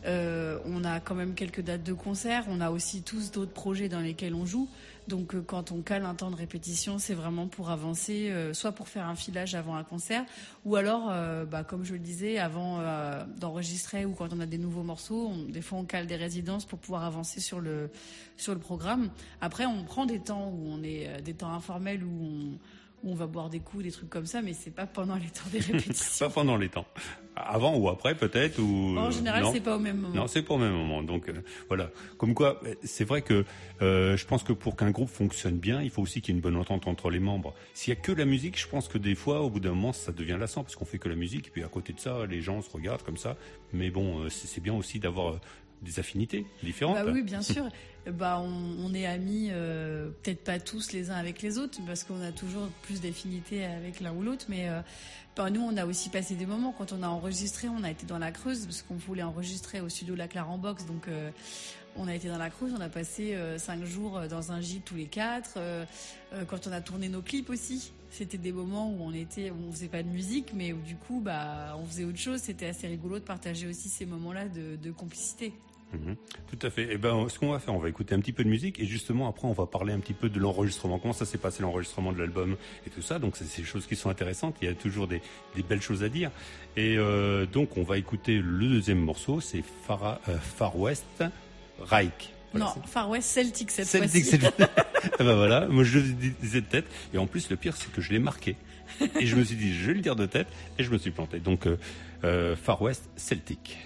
On a quand même quelques dates de concert. On a aussi tous d'autres projets dans lesquels on joue. Donc, quand on cale un temps de répétition, c'est vraiment pour avancer, soit pour faire un filage avant un concert, ou alors, comme je le disais, avant d'enregistrer ou quand on a des nouveaux morceaux, des fois on cale des résidences pour pouvoir avancer sur le programme. Après, on prend des temps où on est des temps informels où on va boire des coups, des trucs comme ça, mais c'est pas pendant les temps des répétitions. Pas pendant les temps. Avant ou après peut-être ou. En général, non. C'est pas au même moment. Non, c'est pas au même moment. Donc voilà. Comme quoi, c'est vrai que je pense que pour qu'un groupe fonctionne bien, il faut aussi qu'il y ait une bonne entente entre les membres. S'il y a que la musique, je pense que des fois, au bout d'un moment, ça devient lassant parce qu'on fait que la musique. Et puis à côté de ça, les gens se regardent comme ça. Mais bon, c'est bien aussi d'avoir des affinités différentes. Bah oui, bien sûr. On est amis, peut-être pas tous les uns avec les autres, parce qu'on a toujours plus d'affinités avec l'un ou l'autre, mais nous, on a aussi passé des moments. Quand on a enregistré, on a été dans la Creuse, parce qu'on voulait enregistrer au studio La Clare en box, donc on a été dans la Creuse, on a passé 5 jours dans un gîte tous les 4. Quand on a tourné nos clips aussi, c'était des moments où on faisait pas de musique, mais où du coup, on faisait autre chose. C'était assez rigolo de partager aussi ces moments-là de complicité. Tout à fait. Et ce qu'on va faire, on va écouter un petit peu de musique et justement après on va parler un petit peu de l'enregistrement, comment ça s'est passé l'enregistrement de l'album et tout ça. Donc c'est des choses qui sont intéressantes. Il y a toujours des belles choses à dire. Et donc on va écouter le deuxième morceau, c'est Far West Reich. Voilà, non, Far West Celtic cette fois-ci. Voilà, moi je le disais de tête. Et en plus le pire c'est que je l'ai marqué. Et je me suis dit je vais le dire de tête et je me suis planté. Donc Far West Celtic.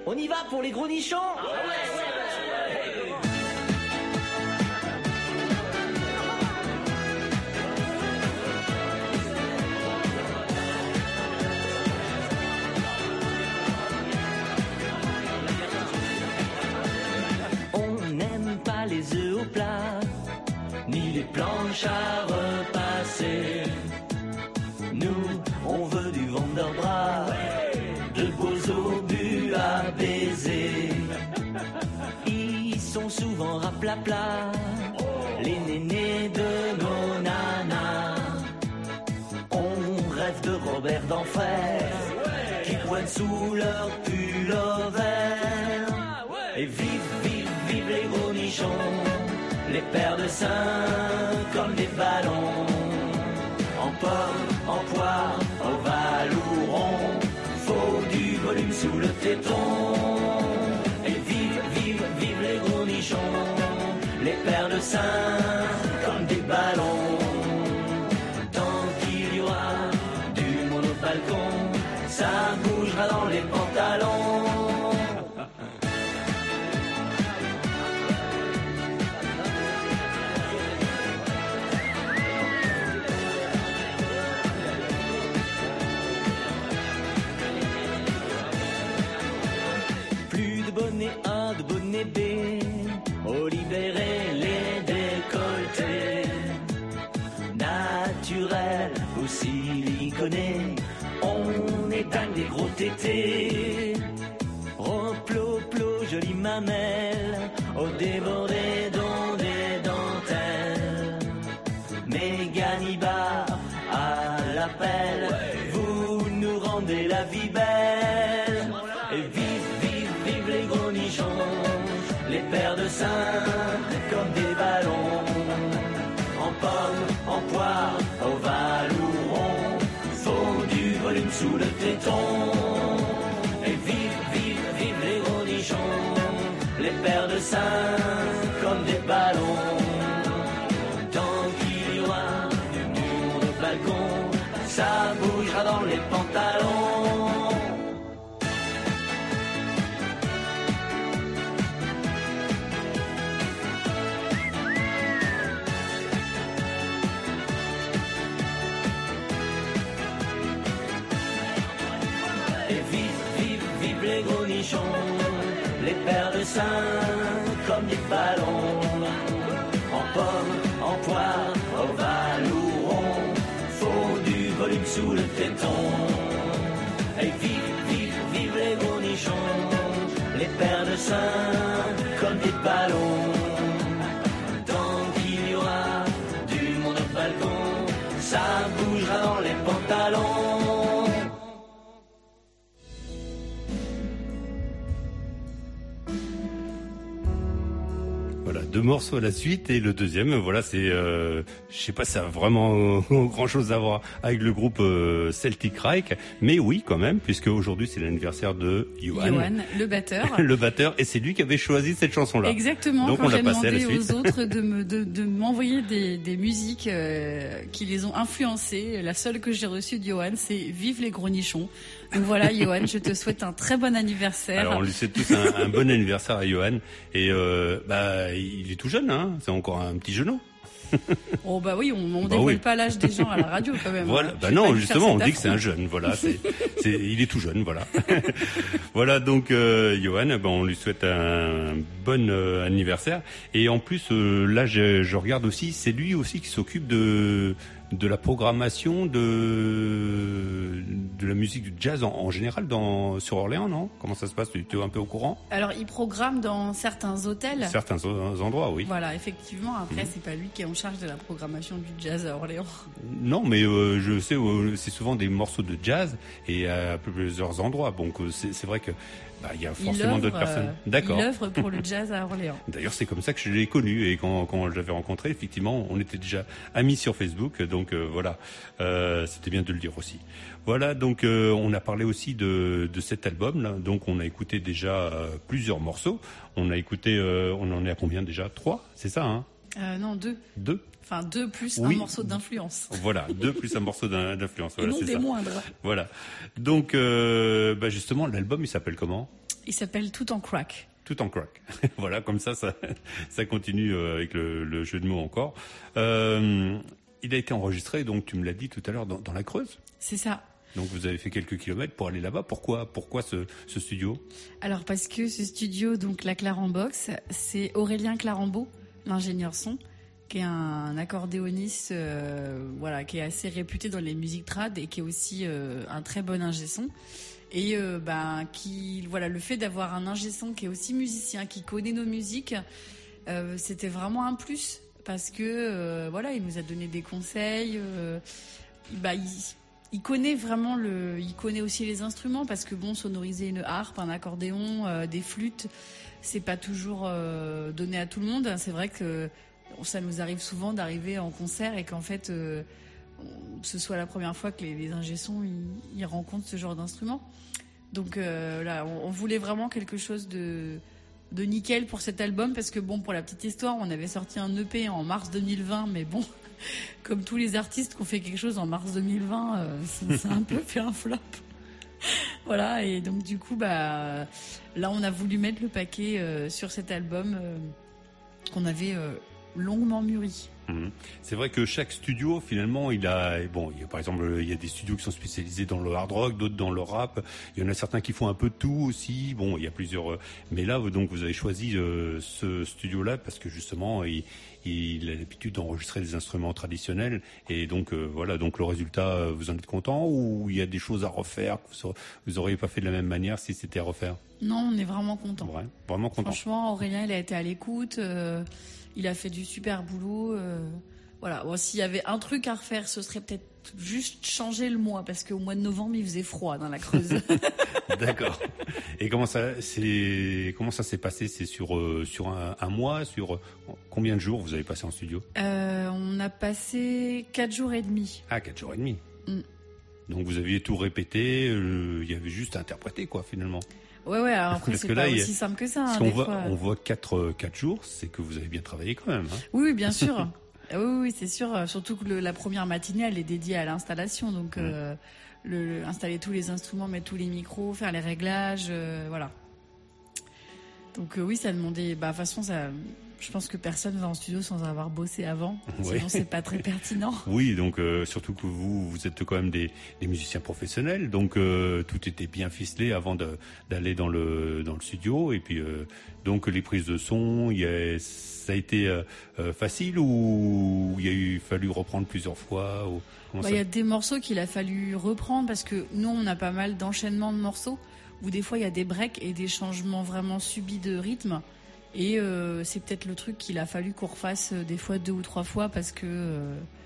On y va pour les gros nichons? On n'aime pas les œufs au plat, ni les planches à repasser. Nous, on veut du Wonderbras, de beaux obus à baiser. Ils sont souvent raplapla, les nénés de nos nanas. On rêve de Robert d'Enfer, qui pointe sous leur pull vert. Et vive, vive, vive les gros nichons, les paires de seins comme des ballons. En pomme, en poire, ovale ou rond, faut du volume sous le téton. Et vive, vive, vive les gros nichons, les paires de seins comme des ballons. Tant qu'il y aura du monde au balcon, ça bougera dans les pantalons. Bonnet A, de bonnet B, au libéré les décolletés. Naturel ou siliconé, on est dingue des gros tétés. Replo-plo, jolie mamelle, au débordé d'ondes et dentelles. Méganiba à l'appel, vous nous rendez la vie belle. Et vive, vive, vive les gros nichons, les paires de seins comme des ballons. En pomme, en poire, ovale ou rond, faut du volume sous le téton. Et vive, vive, vive les gros nichons, les paires de seins comme des ballons. Tant qu'il y aura du monde au balcon, ça bougera dans les pantalons. Les gros nichons, les paires de seins comme des ballons. En pomme, en poire, ovale ou rond, faut du volume sous le téton. Et vive, vive, vive les gros nichons, les paires de seins comme des ballons. Tant qu'il y aura du monde au balcon, ça bougera dans les pantalons. Voilà, 2 morceaux à la suite et le deuxième, voilà, c'est, je sais pas, ça a vraiment grand chose à voir avec le groupe Celtic Reich, mais oui quand même, puisque aujourd'hui c'est l'anniversaire de Johan, le batteur. Le batteur, et c'est lui qui avait choisi cette chanson-là. Exactement. Donc quand on l'a j'ai passé à la demandé suite. aux autres de m'envoyer des musiques qui les ont influencés, la seule que j'ai reçue de Johan, c'est Vive les gros nichons. Donc voilà, Johan, je te souhaite un très bon anniversaire. Alors on lui souhaite tous un bon anniversaire à Johan, et il est tout jeune, hein, c'est encore un petit genou. Oh bah oui, on dévoile pas l'âge des gens à la radio quand même. Voilà, hein. bah non, justement, on dit que c'est un jeune, voilà, il est tout jeune, voilà. Voilà, donc Johan, on lui souhaite un bon anniversaire, et en plus là je regarde aussi, c'est lui aussi qui s'occupe de la programmation de la musique du jazz en général sur Orléans, non? Comment ça se passe? Tu es un peu au courant? Alors, il programme dans certains hôtels. Certains endroits, oui. Voilà, effectivement. Après, c'est pas lui qui est en charge de la programmation du jazz à Orléans. Non, mais je sais, c'est souvent des morceaux de jazz et à plusieurs endroits. Donc, c'est vrai que il y a forcément d'autres personnes. D'accord. Il œuvre pour le jazz à Orléans. D'ailleurs, c'est comme ça que je l'ai connu, et quand je l'avais rencontré, effectivement, on était déjà amis sur Facebook, donc voilà, c'était bien de le dire aussi. Voilà, donc on a parlé aussi de cet album là, donc on a écouté déjà plusieurs morceaux. On a écouté, on en est à combien déjà? 3, c'est ça, hein? Non, 2. 2. Enfin, 2 plus oui. Un morceau d'influence. Voilà, 2 plus un morceau d'influence. Et voilà, non c'est des ça. moindres. Voilà. Donc, justement, l'album, il s'appelle comment? Il s'appelle Tout en Crack. Tout en crack. Voilà, comme ça continue avec le jeu de mots encore. Il a été enregistré, donc tu me l'as dit tout à l'heure, dans la Creuse. C'est ça. Donc vous avez fait quelques kilomètres pour aller là-bas. Pourquoi ce studio ? Alors parce que ce studio, donc la Clarambox, c'est Aurélien Clarambeau, l'ingénieur son, qui est un accordéoniste, qui est assez réputé dans les musiques trad et qui est aussi un très bon ingé son. Et le fait d'avoir un ingé son qui est aussi musicien, qui connaît nos musiques, c'était vraiment un plus parce que il nous a donné des conseils. Il connaît vraiment il connaît aussi les instruments parce que sonoriser une harpe, un accordéon, des flûtes, c'est pas toujours donné à tout le monde. C'est vrai que ça nous arrive souvent d'arriver en concert et qu'en fait ce soit la première fois que les ingé-sons ils rencontrent ce genre d'instrument. Donc là, on voulait vraiment quelque chose de nickel pour cet album parce que pour la petite histoire, on avait sorti un EP en mars 2020, mais comme tous les artistes qui ont fait quelque chose en mars 2020, ça a un peu fait un flop. Voilà, et donc du coup, là, on a voulu mettre le paquet sur cet album qu'on avait longuement mûri. C'est vrai que chaque studio, finalement, par exemple, il y a des studios qui sont spécialisés dans le hard rock, d'autres dans le rap. Il y en a certains qui font un peu de tout aussi. Il y a plusieurs. Mais là, donc, vous avez choisi ce studio-là parce que justement, il a l'habitude d'enregistrer des instruments traditionnels. Et donc, donc le résultat, vous en êtes content ou il y a des choses à refaire que vous auriez pas fait de la même manière si c'était à refaire ? Non, on est vraiment content. Ouais, vraiment content. Franchement, Aurélien, il a été à l'écoute. Il a fait du super boulot. S'il y avait un truc à refaire, ce serait peut-être juste changer le mois, parce qu'au mois de novembre, il faisait froid dans la Creuse. D'accord. Et comment ça s'est passé ? C'est sur un mois, sur combien de jours vous avez passé en studio ? On a passé 4 jours et demi. Ah, 4 jours et demi. Donc vous aviez tout répété, il y avait juste à interpréter, quoi, finalement. Ouais, alors après, c'est pas aussi simple que ça. On voit 4 jours, c'est que vous avez bien travaillé quand même. Hein. Oui, bien sûr. Oui, c'est sûr. Surtout que la première matinée, elle est dédiée à l'installation. Donc, installer tous les instruments, mettre tous les micros, faire les réglages, voilà. Donc, oui, ça demandait... de toute façon, je pense que personne va en studio sans avoir bossé avant. Sinon, c'est pas très pertinent. Oui, donc surtout que vous êtes quand même des musiciens professionnels, donc tout était bien ficelé avant d'aller dans le studio. Et puis donc les prises de son, ça a été facile ou il a fallu reprendre plusieurs fois ou, il y a des morceaux qu'il a fallu reprendre parce que nous, on a pas mal d'enchaînements de morceaux où des fois il y a des breaks et des changements vraiment subis de rythme. Et c'est peut-être le truc qu'il a fallu qu'on refasse des fois 2 ou 3 fois parce que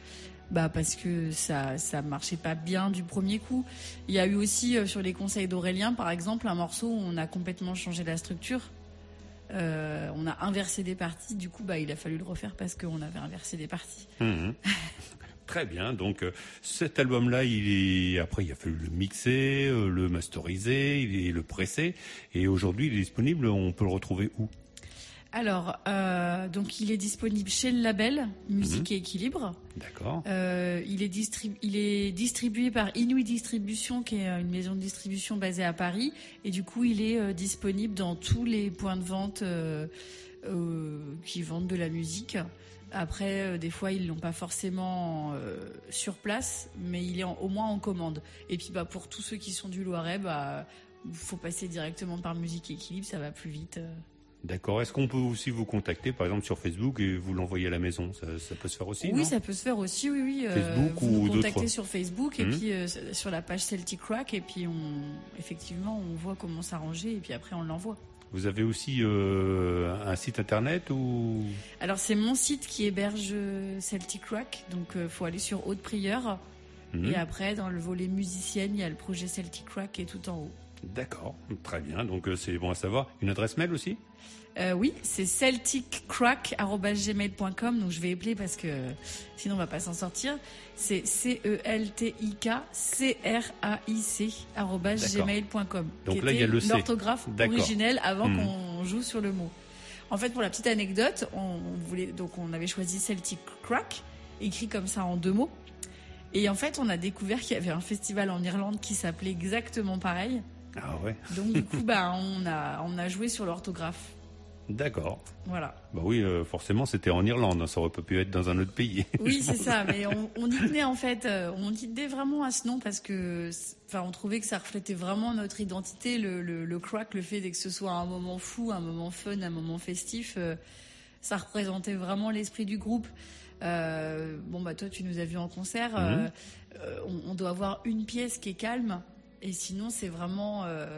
ça marchait pas bien du premier coup. Il y a eu aussi sur les conseils d'Aurélien, par exemple, un morceau où on a complètement changé la structure. On a inversé des parties. Du coup, il a fallu le refaire parce qu'on avait inversé des parties. Très bien. Donc cet album-là, après il a fallu le mixer, le masteriser, le presser, et aujourd'hui il est disponible. On peut le retrouver où ? Alors, donc il est disponible chez le label Musique et Équilibre. D'accord. Il est distribué par Inuit Distribution, qui est une maison de distribution basée à Paris, et du coup il est disponible dans tous les points de vente qui vendent de la musique. Après, des fois ils l'ont pas forcément sur place, mais il est au moins en commande. Et puis pour tous ceux qui sont du Loiret, faut passer directement par Musique et Équilibre, ça va plus vite. D'accord. Est-ce qu'on peut aussi vous contacter, par exemple, sur Facebook et vous l'envoyer à la maison ? Ça peut se faire aussi, oui, non ? Ça peut se faire aussi, oui. Facebook vous ou nous d'autres ? contactez sur Facebook et puis sur la page Celtic Crack, et puis effectivement, on voit comment s'arranger et puis après, on l'envoie. Vous avez aussi un site internet ou... Alors, c'est mon site qui héberge Celtic Crack, donc faut aller sur Haute Prieure. Et après, dans le volet musicienne, il y a le projet Celtic Crack qui est tout en haut. D'accord, très bien. Donc c'est bon à savoir. Une adresse mail aussi ? Oui, c'est celticcrack@gmail.com. Donc je vais épeler parce que sinon on va pas s'en sortir. C'est celticcrack@gmail.com. Donc là il y a le C. L'orthographe originelle avant qu'on joue sur le mot. En fait, pour la petite anecdote, on avait choisi Celtic Crack, écrit comme ça en 2 mots. Et en fait, on a découvert qu'il y avait un festival en Irlande qui s'appelait exactement pareil. Ah ouais. Donc du coup, on a joué sur l'orthographe. D'accord. Voilà. Bah oui, forcément, c'était en Irlande. Hein, ça aurait pas pu être dans un autre pays. Oui, c'est ça. Mais on y tenait en fait. On y tenait vraiment à ce nom parce que, on trouvait que ça reflétait vraiment notre identité, le crack, le fait que ce soit un moment fou, un moment fun, un moment festif. Ça représentait vraiment l'esprit du groupe. Toi, tu nous as vus en concert. On doit avoir une pièce qui est calme. Et sinon, c'est vraiment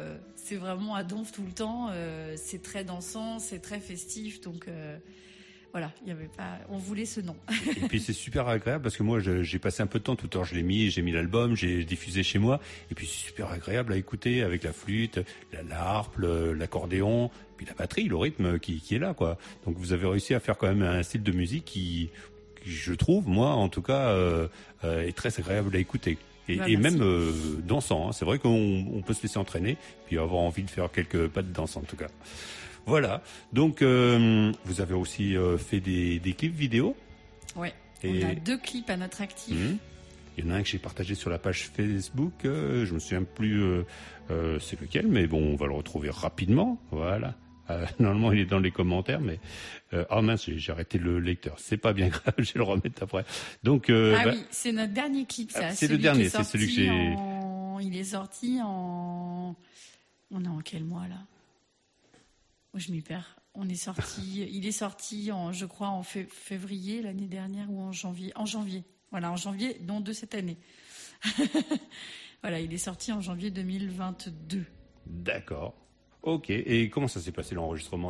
à donf tout le temps. C'est très dansant, c'est très festif. Donc, voilà, il y avait pas. On voulait ce nom. Et puis c'est super agréable parce que moi, j'ai passé un peu de temps tout à l'heure. J'ai mis l'album, j'ai diffusé chez moi. Et puis c'est super agréable à écouter avec la flûte, la harpe, l'accordéon, puis la batterie, le rythme qui est là, quoi. Donc vous avez réussi à faire quand même un style de musique qui je trouve, moi, en tout cas, est très agréable à écouter. Et même dansant, hein. C'est vrai qu'on peut se laisser entraîner puis avoir envie de faire quelques pas de danse en tout cas. Voilà, donc vous avez aussi fait des clips vidéo. Ouais, on a 2 clips à notre actif. Il y en a un que j'ai partagé sur la page Facebook, je me souviens plus c'est lequel, mais bon, on va le retrouver rapidement, voilà. Normalement, il est dans les commentaires, mais mince, j'ai arrêté le lecteur. C'est pas bien grave, je vais le remettre après. Donc, oui, c'est notre dernier clip, ça. C'est le dernier, c'est celui que j'ai. Il est sorti en. On est en quel mois là ? Oh, je m'y perds. Il est sorti je crois, en février l'année dernière ou en janvier. En janvier. Voilà, en janvier, donc de cette année. Voilà, il est sorti en janvier 2022. D'accord. Ok, et comment ça s'est passé l'enregistrement,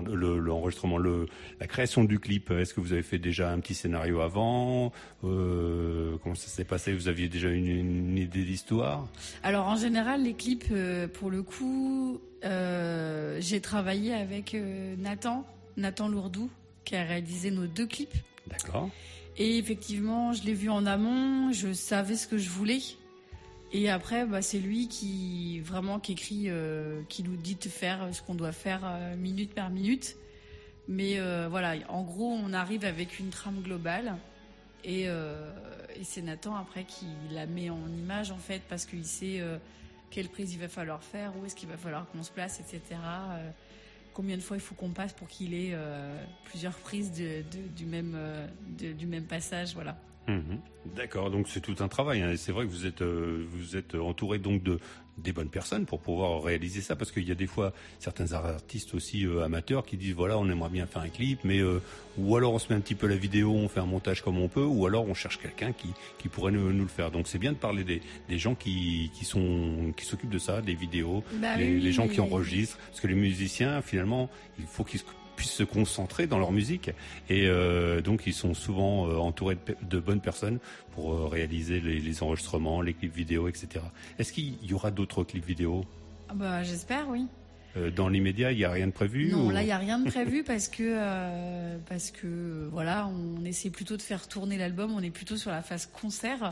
la création du clip? Est-ce que vous avez fait déjà un petit scénario avant? Comment ça s'est passé? Vous aviez déjà une idée d'histoire? Alors en général, les clips, pour le coup, j'ai travaillé avec Nathan Lourdou, qui a réalisé nos 2 clips. D'accord. Et effectivement, je l'ai vu en amont, je savais ce que je voulais. Et après, c'est lui qui écrit, qui nous dit de faire ce qu'on doit faire minute par minute. Mais voilà, en gros, on arrive avec une trame globale et c'est Nathan après qui la met en image en fait parce qu'il sait quelle prise il va falloir faire, où est-ce qu'il va falloir qu'on se place, etc. Combien de fois il faut qu'on passe pour qu'il ait plusieurs prises du même passage, voilà. D'accord, donc c'est tout un travail, hein. Et c'est vrai que vous êtes entouré donc des bonnes personnes pour pouvoir réaliser ça, parce qu'il y a des fois certains artistes aussi amateurs qui disent voilà, on aimerait bien faire un clip, mais ou alors on se met un petit peu la vidéo, on fait un montage comme on peut, ou alors on cherche quelqu'un qui pourrait nous le faire. Donc c'est bien de parler des gens qui s'occupent de ça, des vidéos, les gens qui enregistrent, parce que les musiciens finalement il faut qu'ils puissent se concentrer dans leur musique et donc ils sont souvent entourés de bonnes personnes pour réaliser les enregistrements, les clips vidéo, etc. Est-ce qu'il y aura d'autres clips vidéo? J'espère, oui. Dans l'immédiat, il n'y a rien de prévu? Non, là, il n'y a rien de prévu parce que voilà, on essaie plutôt de faire tourner l'album, on est plutôt sur la phase concert.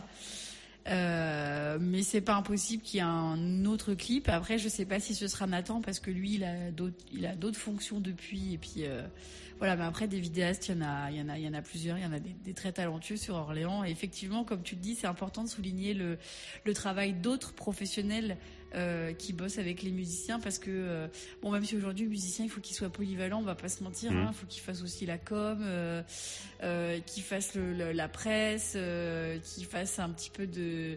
Mais c'est pas impossible qu'il y ait un autre clip. Après, je sais pas si ce sera Nathan parce que lui, il a d'autres fonctions depuis. Et puis voilà. Mais après, des vidéastes, il y en a plusieurs. Il y en a des très talentueux sur Orléans. Et effectivement, comme tu le dis, c'est important de souligner le travail d'autres professionnels qui bossent avec les musiciens parce que même si aujourd'hui le musicien il faut qu'il soit polyvalent, on va pas se mentir, il faut qu'il fasse aussi la com, qu'il fasse la presse, qu'il fasse un petit peu de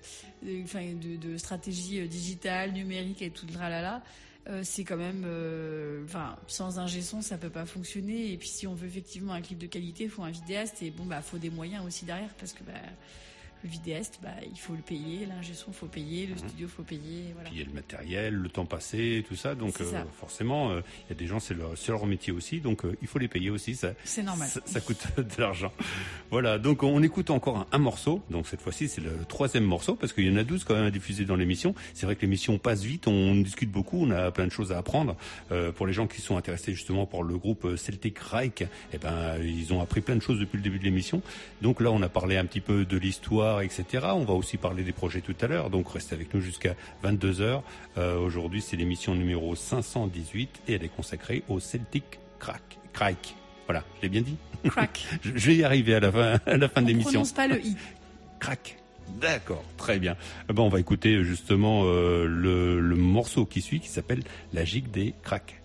stratégie digitale, numérique et tout le tralala. C'est quand même, sans ingé son ça peut pas fonctionner. Et puis si on veut effectivement un clip de qualité, il faut un vidéaste et faut des moyens aussi derrière parce que le vidéaste, il faut le payer, l'ingé son, faut payer, le studio, faut payer. Voilà. Puis il y a le matériel, le temps passé, tout ça. Donc forcément, il y a des gens, c'est leur métier aussi, donc il faut les payer aussi. C'est normal. Ça coûte de l'argent. Voilà, donc on écoute encore un morceau. Donc cette fois-ci, c'est le 3e morceau, parce qu'il y en a 12 quand même à diffuser dans l'émission. C'est vrai que l'émission passe vite, on discute beaucoup, on a plein de choses à apprendre. Pour les gens qui sont intéressés justement par le groupe Celtic Reich, ils ont appris plein de choses depuis le début de l'émission. Donc là, on a parlé un petit peu de l'histoire, etc. On va aussi parler des projets tout à l'heure, donc restez avec nous jusqu'à 22h. Aujourd'hui, c'est l'émission numéro 518 et elle est consacrée au Celtic Reich. Voilà, je l'ai bien dit. Crack. Je vais y arriver à la fin de l'émission. On prononce pas le i. Crack. D'accord, très bien. On va écouter justement le morceau qui suit qui s'appelle La Gigue des Cracks.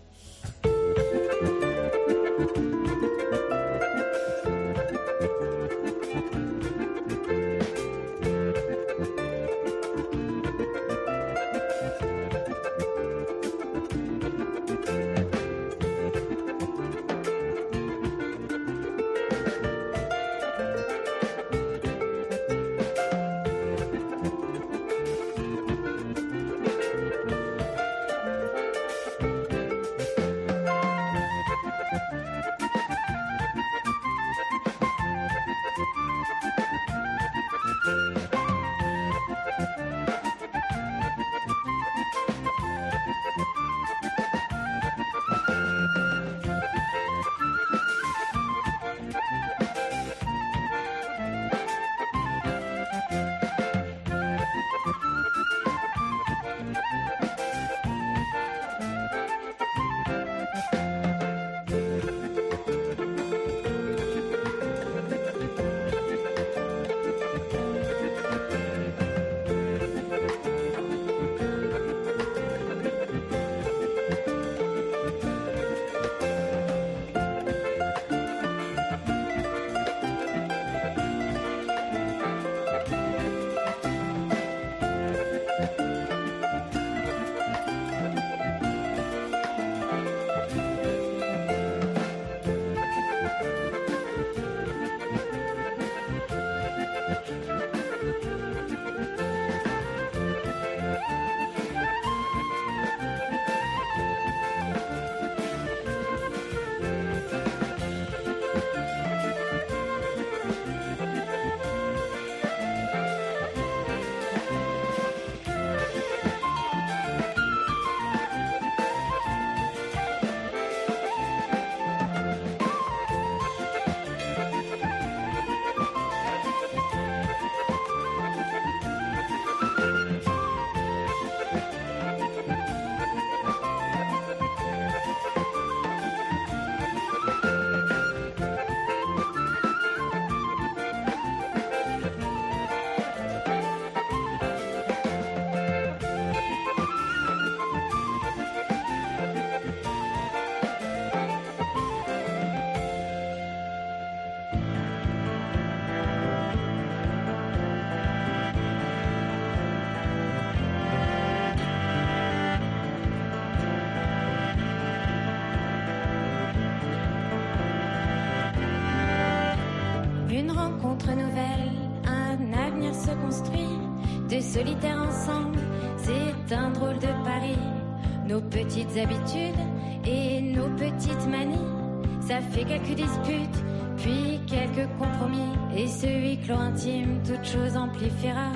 Deux solitaires ensemble, c'est un drôle de pari. Nos petites habitudes et nos petites manies, ça fait quelques disputes, puis quelques compromis. Et ce huis clos intime, toute chose amplifiera.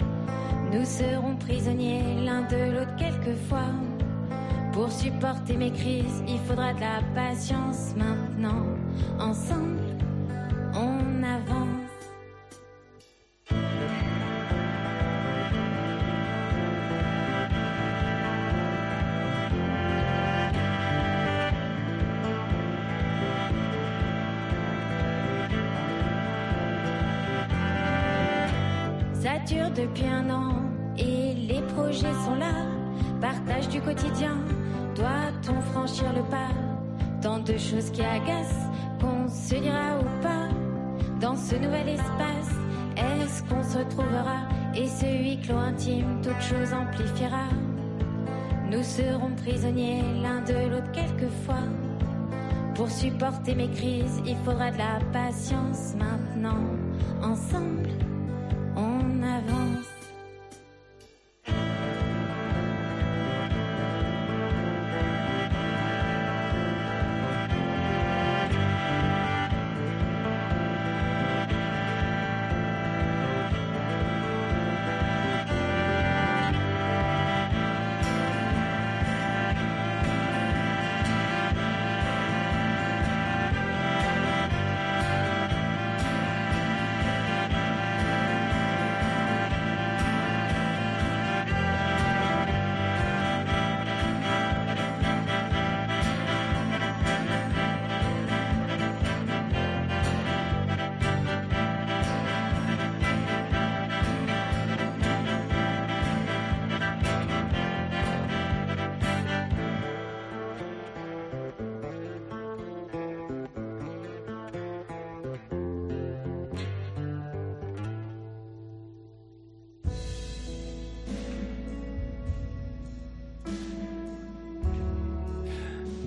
Nous serons prisonniers l'un de l'autre quelquefois. Pour supporter mes crises, il faudra de la patience maintenant. Ensemble, on avance. Ça dure depuis un an et les projets sont là. Partage du quotidien, doit-on franchir le pas? Tant de choses qui agacent, qu'on se dira ou pas. Dans ce nouvel espace, est-ce qu'on se retrouvera? Et ce huis clos intime, toute chose amplifiera. Nous serons prisonniers l'un de l'autre quelquefois. Pour supporter mes crises, il faudra de la patience maintenant. Ensemble, on avance.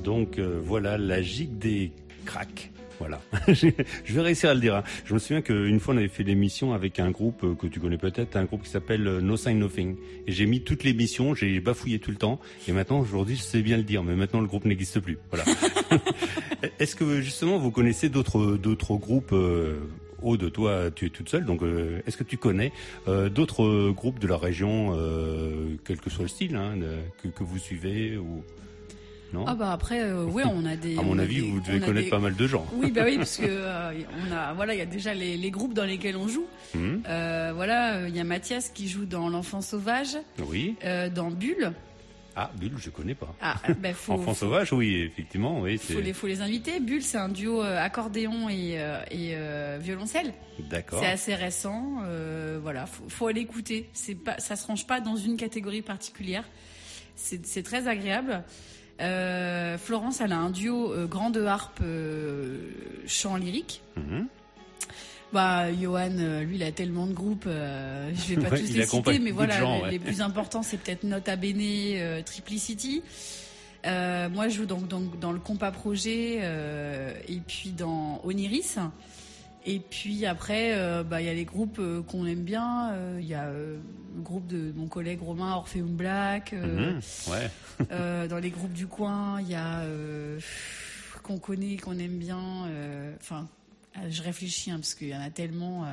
Donc voilà, la gigue des cracks. Voilà, je vais réussir à le dire. Hein. Je me souviens qu'une fois on avait fait l'émission avec un groupe que tu connais peut-être, un groupe qui s'appelle No Sign Nothing. Et j'ai mis toutes les émissions, j'ai bafouillé tout le temps. Et maintenant, aujourd'hui, je sais bien le dire, mais maintenant le groupe n'existe plus. Voilà. Est-ce que justement vous connaissez d'autres groupes Aude, toi, tu es toute seule, donc est-ce que tu connais d'autres groupes de la région, quel que soit le style, hein, que vous suivez ou... Non. Ah bah après oui, on a des. À mon avis, vous devez connaître pas mal de gens. Oui, bah oui, parce que il y a déjà les groupes dans lesquels on joue. Voilà, il y a Mathias qui joue dans l'Enfant Sauvage. Oui. Dans Bulle. Ah, Bulle, je connais pas. Ah, bah Enfant Sauvage, oui, effectivement, oui. Faut les inviter. Bulle, c'est un duo accordéon et violoncelle. D'accord. C'est assez récent. Voilà, faut aller écouter. Ça se range pas dans une catégorie particulière. C'est très agréable. Florence, elle a un duo grande harpe chant lyrique. Bah, Johan, lui, il a tellement de groupes, je vais pas tous les citer, mais voilà, les plus importants, c'est peut-être Nota Bene, Triplicity. Moi, je joue donc dans le Compas Projet et puis dans Oniris. Et puis après, il y a les groupes qu'on aime bien. Il y a le groupe de mon collègue Romain, Orpheum Black. Dans les groupes du coin, il y a qu'on connaît, qu'on aime bien. Enfin, je réfléchis parce qu'il y en a tellement.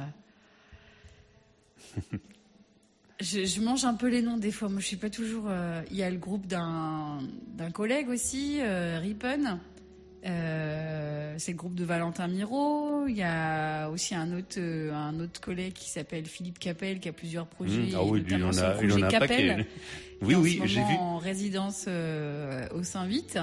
Je mange un peu les noms des fois. Moi, je suis pas toujours. Il y a le groupe d'un collègue aussi, Ripen. C'est le groupe de Valentin Miro. Il y a aussi un autre collègue qui s'appelle Philippe Capel qui a plusieurs projets. Ah oui, lui, il en a un paquet. Oui, j'ai vu. En résidence au Saint-Vite.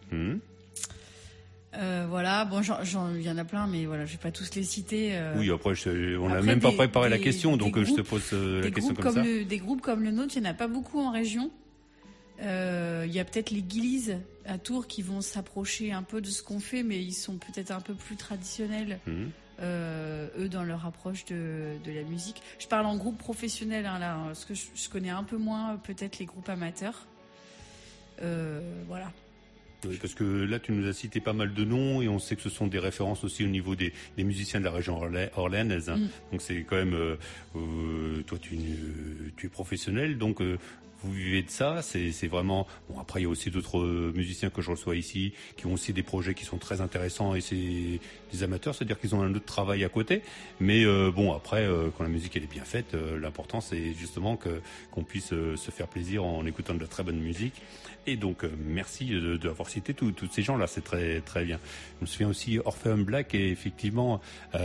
Voilà, bon, il y en a plein, mais voilà, je vais pas tous les citer. Oui, après, on n'a même pas préparé la question, donc je te pose la question comme ça. Des groupes comme le nôtre, il n'y en a pas beaucoup en région. Il y a peut-être les Guilises à Tours qui vont s'approcher un peu de ce qu'on fait, mais ils sont peut-être un peu plus traditionnels, eux, dans leur approche de la musique. Je parle en groupe professionnel, hein, là, parce que je connais un peu moins peut-être les groupes amateurs. Voilà. Oui, parce que là, tu nous as cité pas mal de noms et on sait que ce sont des références aussi au niveau des musiciens de la région orléanaise. Hein. Donc c'est quand même... toi, tu es professionnel, donc... vous vivez de ça, c'est vraiment... Bon, après, il y a aussi d'autres musiciens que je reçois ici qui ont aussi des projets qui sont très intéressants et c'est des amateurs, c'est-à-dire qu'ils ont un autre travail à côté. Mais bon, après, quand la musique elle est bien faite, l'important, c'est justement qu'on puisse se faire plaisir en écoutant de la très bonne musique. Et donc, merci d'avoir cité tous ces gens-là, c'est très, très bien. Je me souviens aussi, Orpheum Black, et effectivement...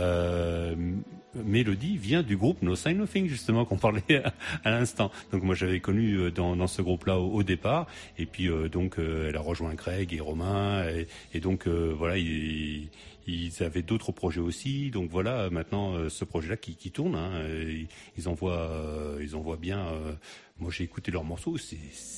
Mélodie vient du groupe No Sign Nothing, justement, qu'on parlait à l'instant. Donc moi j'avais connu dans ce groupe-là au départ, et puis donc elle a rejoint Greg et Romain, et donc voilà, ils avaient d'autres projets aussi. Donc voilà, maintenant ce projet-là qui tourne, hein, ils envoient bien. Moi j'ai écouté leurs morceaux, c'est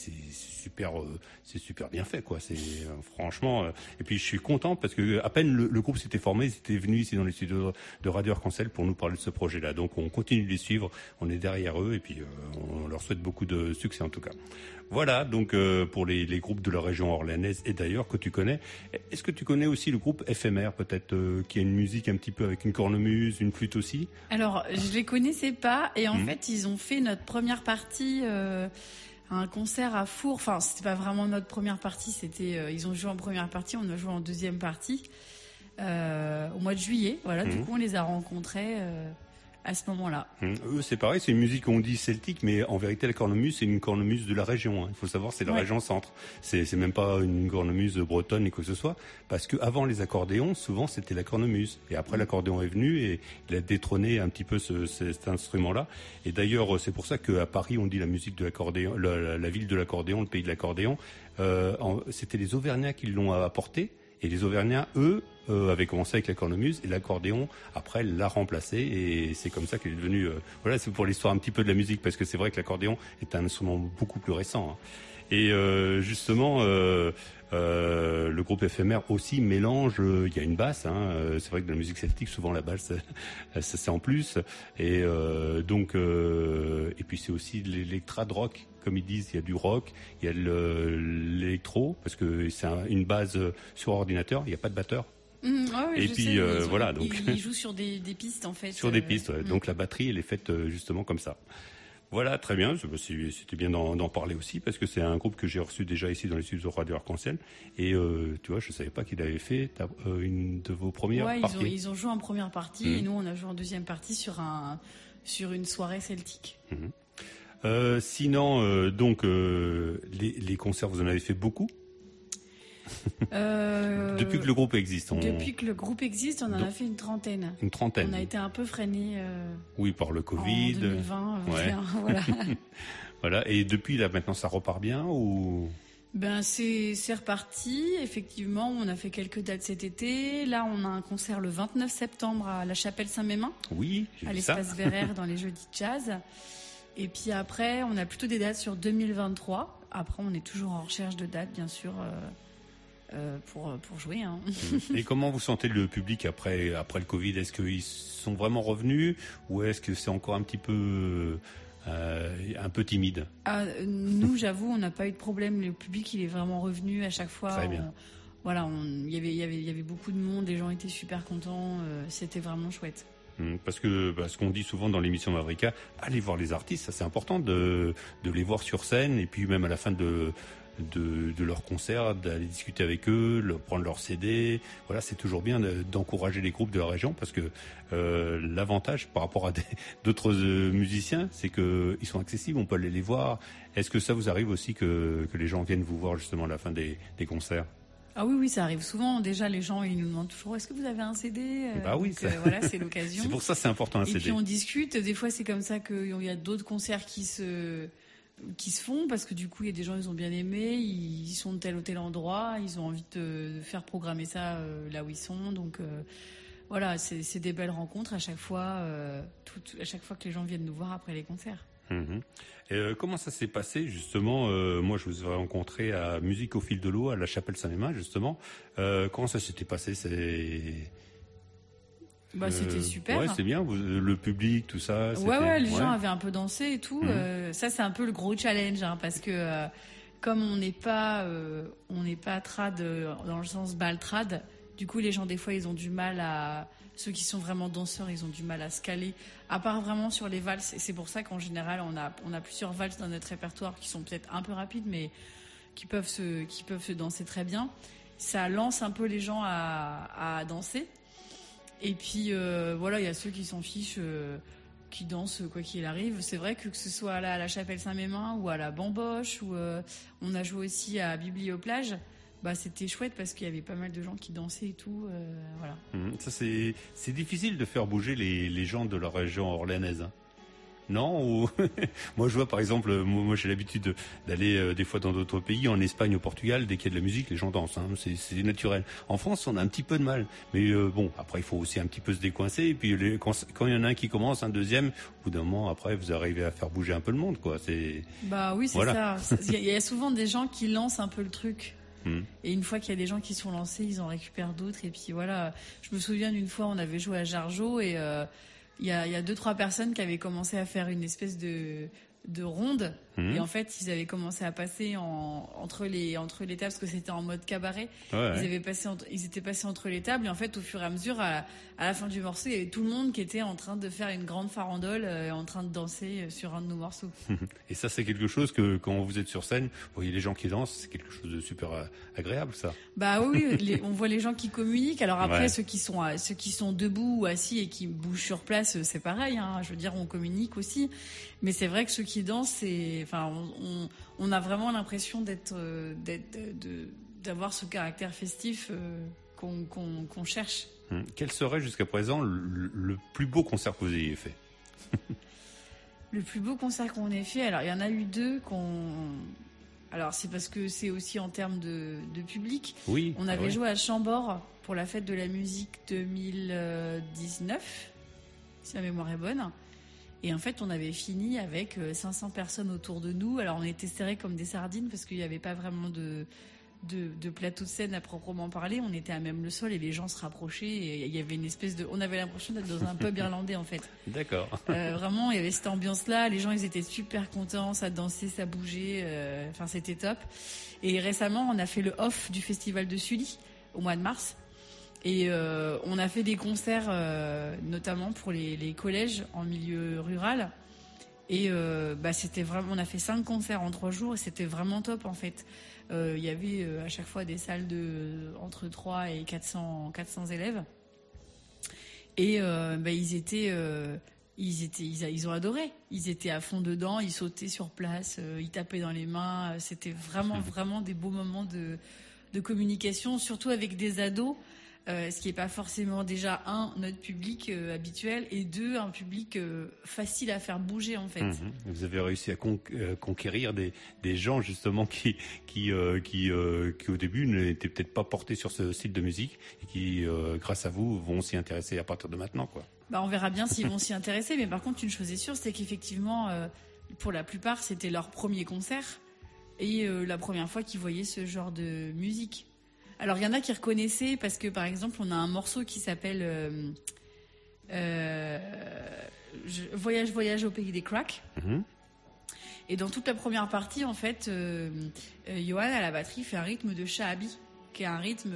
super bien fait, quoi. C'est franchement. Et puis je suis content parce que à peine le groupe s'était formé, ils étaient venus ici dans les studios de Radio Arc-en-Ciel pour nous parler de ce projet-là. Donc on continue de les suivre, on est derrière eux et puis on leur souhaite beaucoup de succès en tout cas. Voilà, donc pour les groupes de la région orléanaise et d'ailleurs que tu connais. Est-ce que tu connais aussi le groupe Éphémère, peut-être, qui a une musique un petit peu avec une cornemuse, une flûte aussi? Alors, je les connaissais pas et en fait, ils ont fait notre première partie un concert à Four. Enfin, c'était pas vraiment notre première partie, c'était ils ont joué en première partie, on a joué en deuxième partie au mois de juillet. Voilà, du coup, on les a rencontrés à ce moment-là. Eux, c'est pareil, c'est une musique qu'on dit celtique, mais en vérité, la cornemuse, c'est une cornemuse de la région. Hein. Il faut savoir, c'est la région centre. C'est même pas une cornemuse bretonne ni quoi que ce soit, parce que avant les accordéons, souvent, c'était la cornemuse. Et après, l'accordéon est venu et il a détrôné un petit peu cet instrument-là. Et d'ailleurs, c'est pour ça qu'à Paris, on dit la musique de l'accordéon, la ville de l'accordéon, le pays de l'accordéon. C'était les Auvergnats qui l'ont apporté. Et les Auvergnats, eux, avaient commencé avec la cornemuse et l'accordéon, après, l'a remplacé. Et c'est comme ça qu'il est devenu... voilà, c'est pour l'histoire un petit peu de la musique, parce que c'est vrai que l'accordéon est un instrument beaucoup plus récent. Hein. Et justement, le groupe éphémère aussi mélange. Il y a une basse. C'est vrai que dans la musique celtique, souvent la basse, ça c'est en plus. Et donc, et puis c'est aussi l'électrade rock, comme ils disent. Il y a du rock, il y a l'électro, parce que c'est une base sur ordinateur. Il n'y a pas de batteur. Et puis voilà, donc ils jouent sur des pistes en fait. Sur des pistes, ouais. Donc la batterie elle est faite justement comme ça. Voilà, très bien. C'était bien d'en parler aussi parce que c'est un groupe que j'ai reçu déjà ici dans les studios Radio Arc-en-Ciel. Et tu vois, je savais pas qu'il avait fait une de vos premières parties. Ils ont joué en première partie et nous on a joué en deuxième partie sur une soirée celtique. Sinon, donc les concerts, vous en avez fait beaucoup. Depuis que le groupe existe. Depuis que le groupe existe, on en a fait une trentaine. Une trentaine. On a été un peu freiné. Oui, par le Covid. En 2020, ouais. Voilà. Voilà. Et depuis là, maintenant, ça repart bien ou? Ben c'est reparti. Effectivement, on a fait quelques dates cet été. Là, on a un concert le 29 septembre à la Chapelle Saint-Mémin. Oui, j'ai à vu ça. l'espace Verrère dans les jeudis de jazz. Et puis après, on a plutôt des dates sur 2023. Après, on est toujours en recherche de dates, bien sûr. Pour jouer. Et comment vous sentez le public après le Covid? Est-ce qu'ils sont vraiment revenus ou est-ce que c'est encore un petit peu timide? Nous, j'avoue, on n'a pas eu de problème. Le public, il est vraiment revenu à chaque fois. Très bien. Il y avait beaucoup de monde. Les gens étaient super contents. C'était vraiment chouette. Parce que ce qu'on dit souvent dans l'émission Mavrika, allez voir les artistes, ça c'est important de les voir sur scène et puis même à la fin de leur concert, d'aller discuter avec eux, prendre leur CD. Voilà, c'est toujours bien d'encourager les groupes de la région parce que l'avantage par rapport à d'autres musiciens, c'est que ils sont accessibles, on peut aller les voir. Est-ce que ça vous arrive aussi que les gens viennent vous voir justement à la fin des concerts? Ah oui, ça arrive souvent. Déjà, les gens, ils nous demandent toujours, est-ce que vous avez un CD? Bah oui, voilà, c'est l'occasion. C'est pour ça, c'est important un CD. Et puis on discute. Des fois, c'est comme ça qu'il y a d'autres concerts qui se font parce que du coup, il y a des gens, ils ont bien aimé, ils sont de tel ou tel endroit, ils ont envie de faire programmer ça là où ils sont. Donc voilà, c'est des belles rencontres à chaque fois. À chaque fois que les gens viennent nous voir après les concerts. Comment ça s'est passé justement? Moi, je vous ai rencontré à Musique au fil de l'eau à la Chapelle Saint-Mémin justement. Comment ça s'était passé? C'était super. Ouais, c'est bien. Le public, tout ça. Ouais, les gens avaient un peu dansé et tout. Ça, c'est un peu le gros challenge, parce que comme on n'est pas trad dans le sens bal trad, du coup, les gens des fois, ils ont du mal ceux qui sont vraiment danseurs, ils ont du mal à se caler. À part vraiment sur les valses, et c'est pour ça qu'en général, on a plusieurs valses dans notre répertoire qui sont peut-être un peu rapides, mais qui peuvent se danser très bien. Ça lance un peu les gens à danser. Et puis voilà, il y a ceux qui s'en fichent, qui dansent quoi qu'il arrive. C'est vrai que ce soit à la Chapelle Saint-Mémin ou à la Bamboche, ou on a joué aussi à Biblioplage. C'était chouette parce qu'il y avait pas mal de gens qui dansaient et tout. Voilà. Ça c'est difficile de faire bouger les gens de la région orléanaise. Non, moi je vois par exemple, moi j'ai l'habitude d'aller des fois dans d'autres pays, en Espagne, au Portugal, dès qu'il y a de la musique, les gens dansent, c'est naturel. En France, on a un petit peu de mal, mais bon, après il faut aussi un petit peu se décoincer. Et puis quand il y en a un qui commence, un deuxième, au bout d'un moment, après vous arrivez à faire bouger un peu le monde, quoi. Oui, c'est voilà. Ça. Il y a souvent des gens qui lancent un peu le truc. Et une fois qu'il y a des gens qui sont lancés, ils en récupèrent d'autres. Et puis voilà, je me souviens d'une fois, on avait joué à Jargeau et il y a 2-3 personnes qui avaient commencé à faire une espèce de ronde. Et en fait, ils avaient commencé à passer entre les tables parce que c'était en mode cabaret. Ouais. Ils étaient passés entre les tables et en fait, au fur et à mesure, à la fin du morceau, il y avait tout le monde qui était en train de faire une grande farandole, en train de danser sur un de nos morceaux. Et ça, c'est quelque chose que quand vous êtes sur scène, vous voyez les gens qui dansent, c'est quelque chose de super agréable, ça. Oui, on voit les gens qui communiquent. Alors après, ceux qui sont debout ou assis et qui bougent sur place, c'est pareil. Je veux dire, on communique aussi. Mais c'est vrai que ceux qui dansent, on a vraiment l'impression d'avoir ce caractère festif qu'on cherche. Quel serait jusqu'à présent le plus beau concert que vous ayez fait? Le plus beau concert qu'on ait fait, alors il y en a eu 2 alors c'est parce que c'est aussi en termes de public. Oui. On avait joué à Chambord pour la fête de la musique 2019, si ma mémoire est bonne. Et en fait, on avait fini avec 500 personnes autour de nous. Alors, on était serrés comme des sardines parce qu'il n'y avait pas vraiment de plateau de scène à proprement parler. On était à même le sol et les gens se rapprochaient. Et il y avait une espèce de... On avait l'impression d'être dans un pub irlandais, en fait. D'accord. Vraiment, il y avait cette ambiance-là. Les gens, ils étaient super contents. Ça dansait, ça bougeait. Enfin, c'était top. Et récemment, on a fait le off du festival de Sully au mois de mars. Et on a fait des concerts, notamment pour les collèges en milieu rural. Et c'était vraiment, on a fait 5 concerts en 3 jours et c'était vraiment top en fait. Il y avait à chaque fois des salles de entre 3 et 400 élèves. Et ils ont adoré. Ils étaient à fond dedans, ils sautaient sur place, ils tapaient dans les mains. C'était vraiment des beaux moments de communication, surtout avec des ados. Ce qui n'est pas forcément déjà notre public habituel et 2 un public facile à faire bouger en fait. Vous avez réussi à conquérir des gens justement qui au début n'étaient peut-être pas portés sur ce style de musique et qui grâce à vous vont s'y intéresser à partir de maintenant quoi. On verra bien s'ils vont s'y intéresser, mais par contre une chose est sûre, c'est qu'effectivement pour la plupart c'était leur premier concert et la première fois qu'ils voyaient ce genre de musique. Alors, il y en a qui reconnaissaient parce que, par exemple, on a un morceau qui s'appelle Voyage au pays des cracks. Et dans toute la première partie, en fait, Johan, à la batterie, fait un rythme de shahabi, qui est un rythme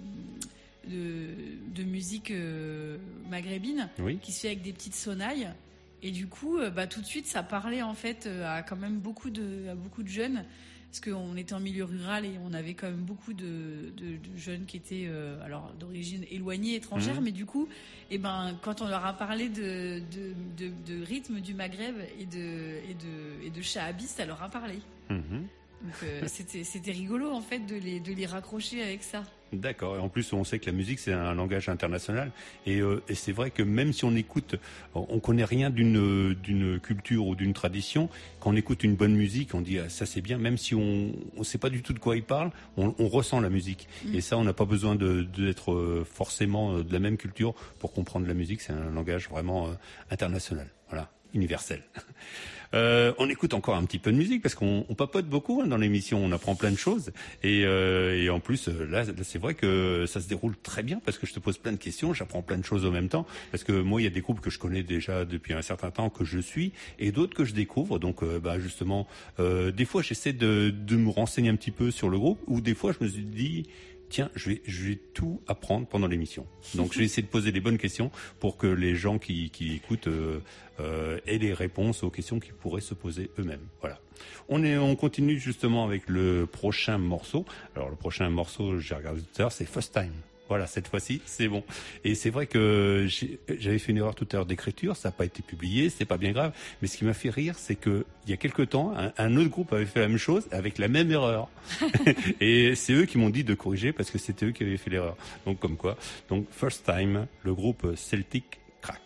de musique maghrébine, qui se fait avec des petites sonnailles. Et du coup, tout de suite, ça parlait, en fait, à quand même beaucoup de jeunes. Parce qu'on était en milieu rural et on avait quand même beaucoup de jeunes qui étaient d'origine éloignée, étrangère, mais du coup, quand on leur a parlé de rythme du Maghreb et de shahabi, ça leur a parlé. Donc c'était rigolo en fait de les raccrocher avec ça. D'accord. Et en plus, on sait que la musique c'est un langage international et c'est vrai que même si on écoute, on connaît rien d'une culture ou d'une tradition, quand on écoute une bonne musique, on dit ça c'est bien, même si on sait pas du tout de quoi il parle, on ressent la musique. Et ça, on n'a pas besoin d'être forcément de la même culture pour comprendre la musique. C'est un langage vraiment international. Voilà, universel. On écoute encore un petit peu de musique parce qu'on papote beaucoup dans l'émission, on apprend plein de choses et en plus là c'est vrai que ça se déroule très bien parce que je te pose plein de questions, j'apprends plein de choses en même temps parce que moi il y a des groupes que je connais déjà depuis un certain temps que je suis et d'autres que je découvre donc justement des fois j'essaie de me renseigner un petit peu sur le groupe ou des fois je me suis dit tiens, je vais tout apprendre pendant l'émission. Donc, je vais essayer de poser les bonnes questions pour que les gens qui écoutent aient les réponses aux questions qu'ils pourraient se poser eux-mêmes. Voilà. On continue justement avec le prochain morceau. Alors, le prochain morceau, j'ai regardé tout à l'heure, c'est First Time. Voilà, cette fois-ci, c'est bon. Et c'est vrai que j'avais fait une erreur tout à l'heure d'écriture, ça n'a pas été publié, c'est pas bien grave. Mais ce qui m'a fait rire, c'est que il y a quelque temps, un autre groupe avait fait la même chose avec la même erreur. Et c'est eux qui m'ont dit de corriger parce que c'était eux qui avaient fait l'erreur. Donc comme quoi. Donc First Time, le groupe Celtic Crack.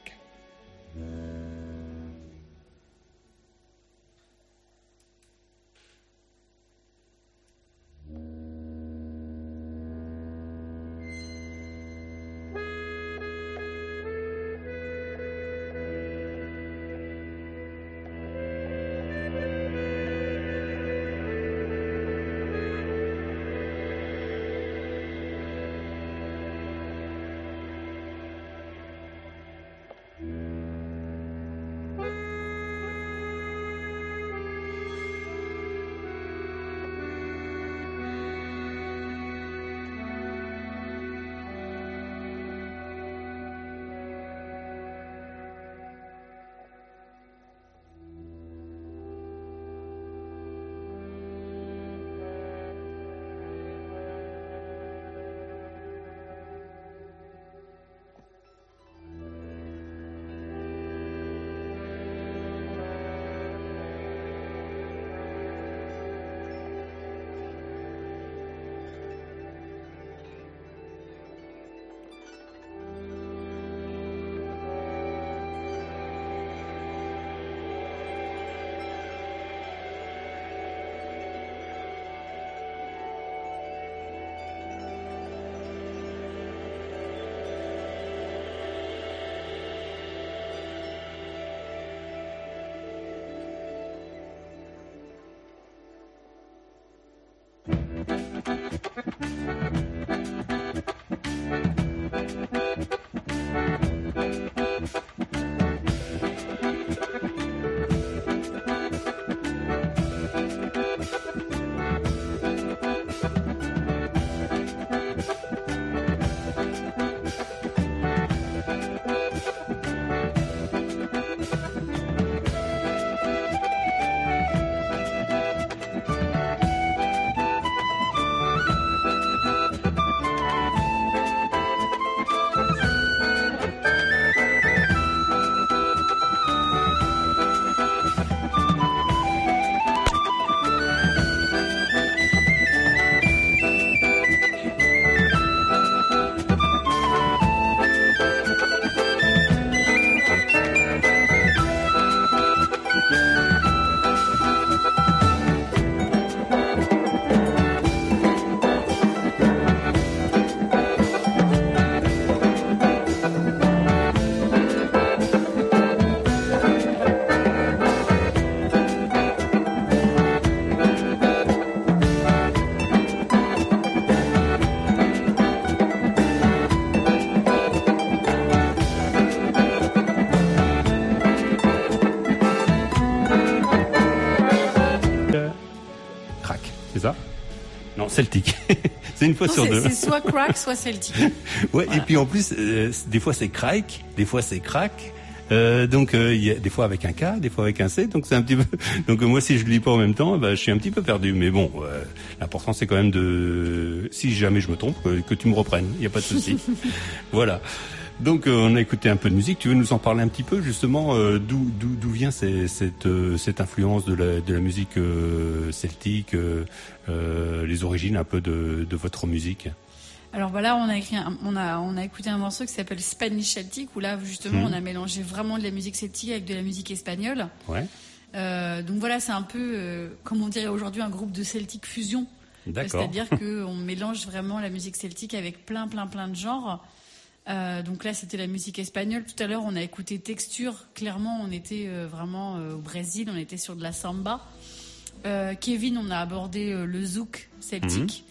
Non, celtique. C'est une fois Non, sur deux. C'est soit crack, soit celtique. Ouais, Voilà. et puis en plus, des fois c'est crack, des fois c'est crack. Donc il y a des fois avec un K, des fois avec un C, donc c'est un petit peu. Donc moi si je lis pas en même temps, je suis un petit peu perdu. Mais bon, l'important c'est quand même de, si jamais je me trompe, que tu me reprennes. Il y a pas de souci. Voilà. Donc on a écouté un peu de musique. Tu veux nous en parler un petit peu justement d'où vient cette influence de la musique celtique, les origines un peu de votre musique. Alors là, on a écouté un morceau qui s'appelle Spanish Celtic, où là justement on a mélangé vraiment de la musique celtique avec de la musique espagnole. Ouais. Donc voilà, c'est un peu, comme on dirait aujourd'hui, un groupe de Celtic fusion. D'accord. C'est-à-dire qu'on mélange vraiment la musique celtique avec plein de genres. Donc là, c'était la musique espagnole. Tout à l'heure, on a écouté Texture. Clairement, on était vraiment au Brésil, on était sur de la samba. Kevin, on a abordé le zouk celtique.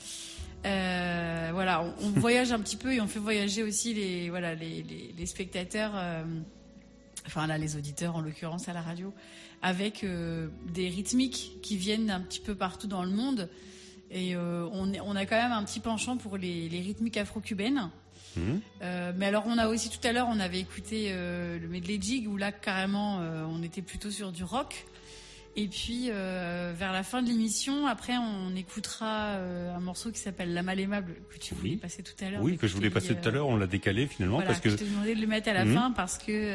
Voilà, on voyage un petit peu et on fait voyager aussi les spectateurs, enfin là les auditeurs en l'occurrence à la radio, avec des rythmiques qui viennent un petit peu partout dans le monde. Et on a quand même un petit penchant pour les rythmiques afro-cubaines. Mais alors on a aussi tout à l'heure on avait écouté le medley jig où là carrément on était plutôt sur du rock. Et puis vers la fin de l'émission, après on écoutera un morceau qui s'appelle La Mal Aimable que tu voulais passer tout à l'heure. Oui, que je voulais passer tout à l'heure, on l'a décalé finalement voilà, parce que je t'ai demandé de le mettre à la fin parce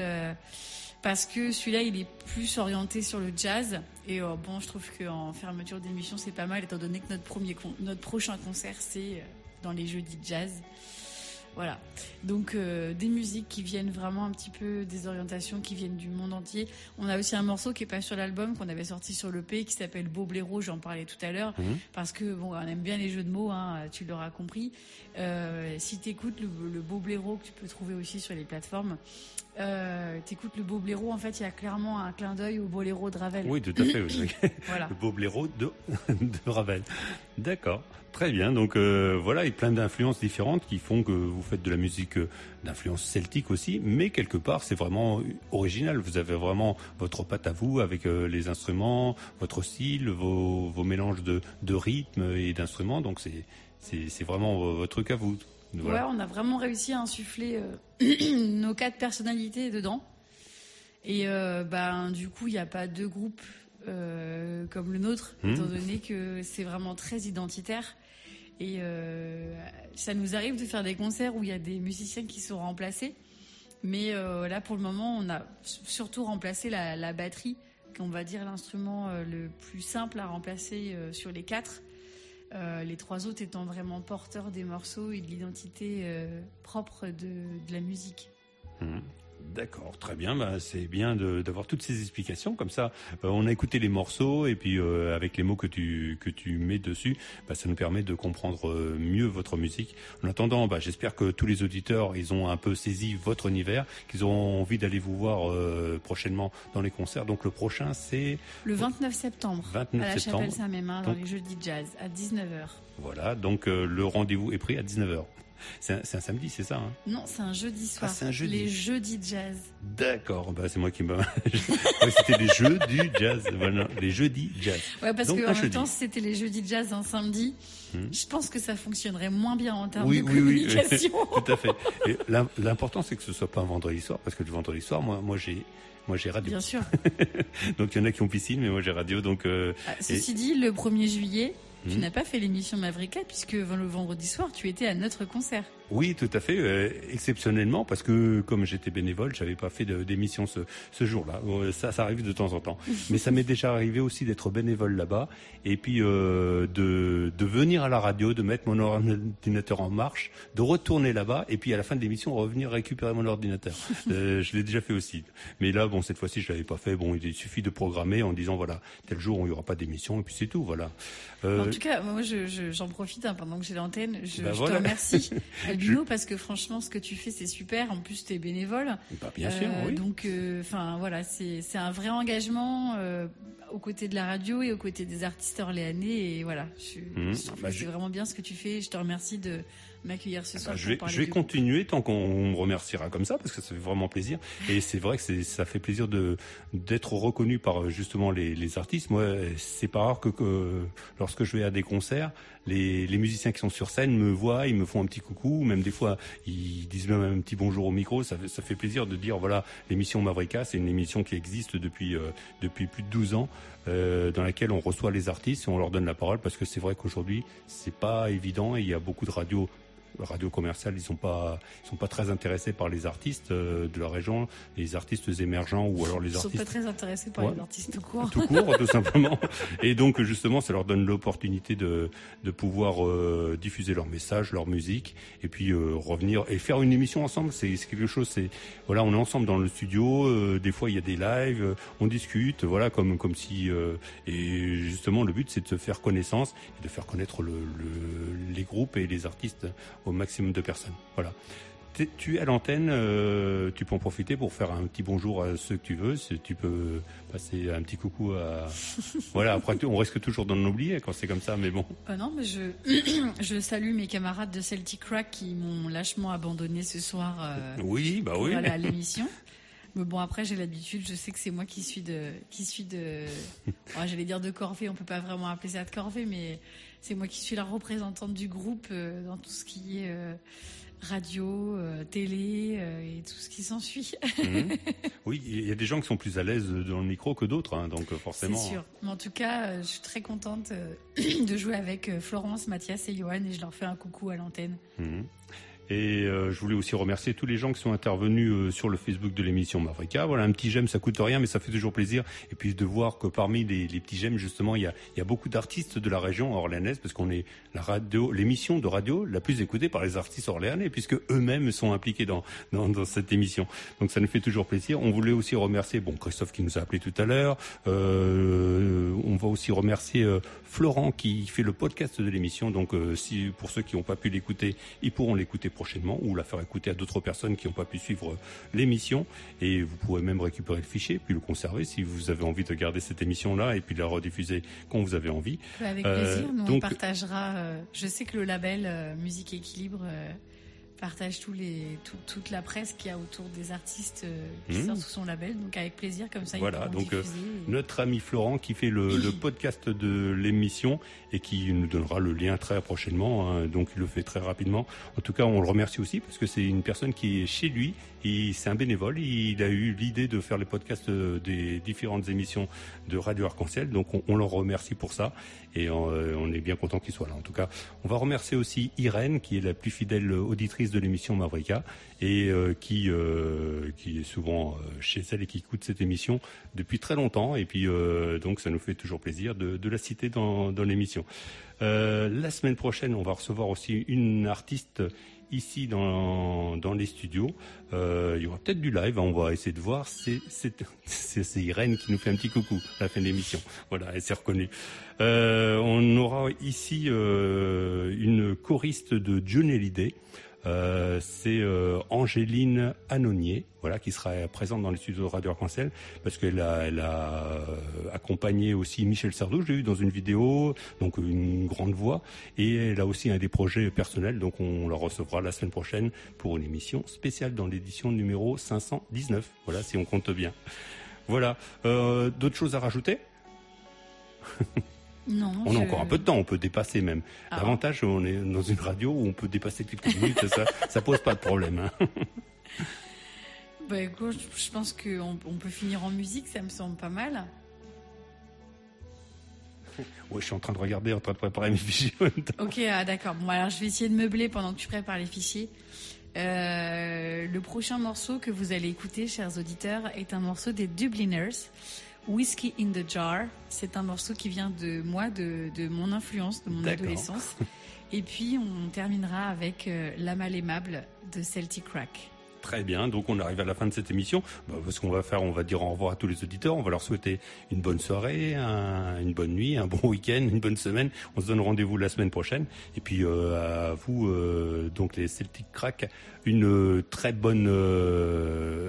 que celui-là il est plus orienté sur le jazz et bon je trouve qu'en fermeture d'émission c'est pas mal étant donné que notre prochain concert c'est dans les jeudis de jazz. Voilà, donc des musiques qui viennent vraiment un petit peu des orientations qui viennent du monde entier. On a aussi un morceau qui est pas sur l'album qu'on avait sorti sur l'EP qui s'appelle Boblero, j'en parlais tout à l'heure parce que bon, on aime bien les jeux de mots, hein, tu l'auras compris. Si t'écoutes le Boblero que tu peux trouver aussi sur les plateformes, t'écoutes le Boblero, en fait il y a clairement un clin d'œil au Boléro de Ravel. Oui, tout à fait. Oui. Voilà. Le Boblero de Ravel. D'accord. Très bien, donc voilà, et plein d'influences différentes qui font que vous faites de la musique d'influence celtique aussi, mais quelque part c'est vraiment original. Vous avez vraiment votre patte à vous avec les instruments, votre style, vos mélanges de rythmes et d'instruments, donc c'est vraiment votre truc à vous. Voilà. Ouais, on a vraiment réussi à insuffler nos 4 personnalités dedans. Et du coup, il n'y a pas 2 groupes comme le nôtre, étant donné que c'est vraiment très identitaire. Et ça nous arrive de faire des concerts où il y a des musiciens qui sont remplacés. Mais là, pour le moment, on a surtout remplacé la batterie, qu'on va dire l'instrument le plus simple à remplacer sur les 4. Les 3 autres étant vraiment porteurs des morceaux et de l'identité propre de la musique. D'accord, très bien. C'est bien d'avoir toutes ces explications. Comme ça, on a écouté les morceaux et puis avec les mots que tu mets dessus, ça nous permet de comprendre mieux votre musique. En attendant, j'espère que tous les auditeurs, ils ont un peu saisi votre univers, qu'ils auront envie d'aller vous voir prochainement dans les concerts. Donc le prochain, c'est le 29 septembre 29 à la septembre. Chapelle Saint-Mémin dans les jeudis jazz à 19h. Voilà, donc le rendez-vous est pris à 19h. C'est un samedi, c'est ça, hein? Non, c'est un jeudi soir. Ah, c'est un jeudi. Les jeudis jazz. D'accord, c'est moi qui me... C'était les jeux du jazz. Voilà, les jeudis jazz. Ouais, parce donc, que en même temps, si c'était les jeudis jazz un samedi, je pense que ça fonctionnerait moins bien en termes de communication. Oui, tout à fait. Et l'important, c'est que ce soit pas un vendredi soir, parce que le vendredi soir, moi j'ai radio. Bien sûr. Donc il y en a qui ont piscine, mais moi j'ai radio. Donc ceci dit, le 1er juillet, tu n'as pas fait l'émission Mavrika puisque le vendredi soir, tu étais à notre concert. Oui, tout à fait, exceptionnellement, parce que comme j'étais bénévole, j'avais pas fait d'émission ce jour-là. Ça arrive de temps en temps. Mais ça m'est déjà arrivé aussi d'être bénévole là-bas, et puis de venir à la radio, de mettre mon ordinateur en marche, de retourner là-bas, et puis à la fin de l'émission, revenir récupérer mon ordinateur. Je l'ai déjà fait aussi. Mais là, cette fois-ci, je l'avais pas fait. Bon, il suffit de programmer en disant, voilà, tel jour, il n'y aura pas d'émission, et puis c'est tout, voilà. En tout cas, moi, j'en profite pendant que j'ai l'antenne. Je te remercie, Albino, parce que franchement, ce que tu fais, c'est super. En plus, tu es bénévole. Bien sûr, oui. Donc, voilà, c'est un vrai engagement aux côtés de la radio et aux côtés des artistes orléanais. Et voilà, je trouve que c'est vraiment bien ce que tu fais. Je te remercie de m'accueillir ce soir. Je vais continuer tant qu'on me remerciera comme ça, parce que ça fait vraiment plaisir. Et c'est vrai que ça fait plaisir d'être reconnu par justement les artistes. Moi, c'est pas rare que lorsque je vais à des concerts, les musiciens qui sont sur scène me voient, ils me font un petit coucou, même des fois ils disent même un petit bonjour au micro. Ça fait plaisir de dire voilà, l'émission Mavrika, c'est une émission qui existe depuis plus de 12 ans, dans laquelle on reçoit les artistes et on leur donne la parole, parce que c'est vrai qu'aujourd'hui c'est pas évident et il y a beaucoup de radios commerciales, ils sont pas très intéressés par les artistes de la région, les artistes émergents ou alors les artistes. Ils sont pas très intéressés par les artistes tout court. Tout court, tout simplement. Et donc justement, ça leur donne l'opportunité de pouvoir diffuser leur message, leur musique, et puis revenir et faire une émission ensemble. C'est quelque chose. Voilà, on est ensemble dans le studio. Des fois, il y a des lives, on discute. Voilà, comme si. Et justement, le but, c'est de se faire connaissance et de faire connaître les groupes et les artistes au maximum de personnes. Voilà. Tu es à l'antenne, tu peux en profiter pour faire un petit bonjour à ceux que tu veux. Tu peux passer un petit coucou à... Voilà, après on risque toujours d'en oublier quand c'est comme ça, mais bon. Non, mais je salue mes camarades de Celtic Crack qui m'ont lâchement abandonné ce soir oui. À l'émission. Mais bon, après, j'ai l'habitude, je sais que c'est moi qui suis de j'allais dire de corvée, on peut pas vraiment appeler ça de corvée, mais c'est moi qui suis la représentante du groupe dans tout ce qui est radio, télé et tout ce qui s'ensuit. Oui, il y a des gens qui sont plus à l'aise dans le micro que d'autres, hein, donc forcément. C'est sûr. Mais en tout cas, je suis très contente de jouer avec Florence, Mathias et Johan, et je leur fais un coucou à l'antenne. Et je voulais aussi remercier tous les gens qui sont intervenus sur le Facebook de l'émission Mavrika. Voilà, un petit j'aime, ça coûte rien, mais ça fait toujours plaisir. Et puis de voir que parmi les petits j'aime, justement, il y a beaucoup d'artistes de la région orléanaise, parce qu'on est l'émission de radio la plus écoutée par les artistes orléanais, puisque eux-mêmes sont impliqués dans cette émission. Donc ça nous fait toujours plaisir. On voulait aussi remercier, Christophe qui nous a appelé tout à l'heure. On va aussi remercier Florent qui fait le podcast de l'émission. Donc si pour ceux qui n'ont pas pu l'écouter, ils pourront l'écouter prochainement ou la faire écouter à d'autres personnes qui n'ont pas pu suivre l'émission, et vous pourrez même récupérer le fichier puis le conserver si vous avez envie de garder cette émission-là et puis de la rediffuser quand vous avez envie. Avec plaisir, nous on partagera. Je sais que le label Musique Équilibre partage toute la presse qu'il y a autour des artistes qui sortent sous son label, donc avec plaisir, comme ça. Voilà, donc notre ami Florent qui fait le podcast de l'émission et qui nous donnera le lien très prochainement, hein, donc il le fait très rapidement. En tout cas, on le remercie aussi parce que c'est une personne qui est chez lui, c'est un bénévole, il a eu l'idée de faire les podcasts des différentes émissions de Radio Arc-en-Ciel, donc on le remercie pour ça et on est bien content qu'il soit là. En tout cas, on va remercier aussi Irène qui est la plus fidèle auditrice de l'émission Mavrika et qui est souvent chez elle et qui écoute cette émission depuis très longtemps, et puis donc ça nous fait toujours plaisir de la citer dans l'émission. La semaine prochaine, on va recevoir aussi une artiste ici dans les studios. Il y aura peut-être du live, hein, on va essayer de voir. C'est Irène qui nous fait un petit coucou à la fin de l'émission. Voilà, elle s'est reconnue. On aura ici une choriste de Johnny Hallyday. C'est Angéline Anonier, voilà, qui sera présente dans les studios de Radio Arc-en-Ciel, parce qu'elle a accompagné aussi Michel Sardou, j'ai eu dans une vidéo, donc une grande voix, et elle a aussi un des projets personnels, donc on la recevra la semaine prochaine pour une émission spéciale dans l'édition numéro 519, voilà, si on compte bien. Voilà, d'autres choses à rajouter? Non, on a encore un peu de temps, on peut dépasser même. L'avantage, on est dans une radio où on peut dépasser quelques minutes, ça pose pas de problème. Hein. Écoute, je pense qu'on peut finir en musique, ça me semble pas mal. Ouais, je suis en train de préparer mes fichiers. Ok, d'accord. Bon, alors je vais essayer de meubler pendant que tu prépares les fichiers. Le prochain morceau que vous allez écouter, chers auditeurs, est un morceau des Dubliners. Whiskey in the Jar, c'est un morceau qui vient de moi, de mon influence, de mon adolescence. Et puis on terminera avec La Mal Aimable de Celtic Crack. Très bien, donc on arrive à la fin de cette émission. Ce qu'on va faire, on va dire au revoir à tous les auditeurs, on va leur souhaiter une bonne soirée, une bonne nuit, un bon week-end, une bonne semaine. On se donne rendez-vous la semaine prochaine. Et puis à vous, donc les Celtic Crack, une très bonne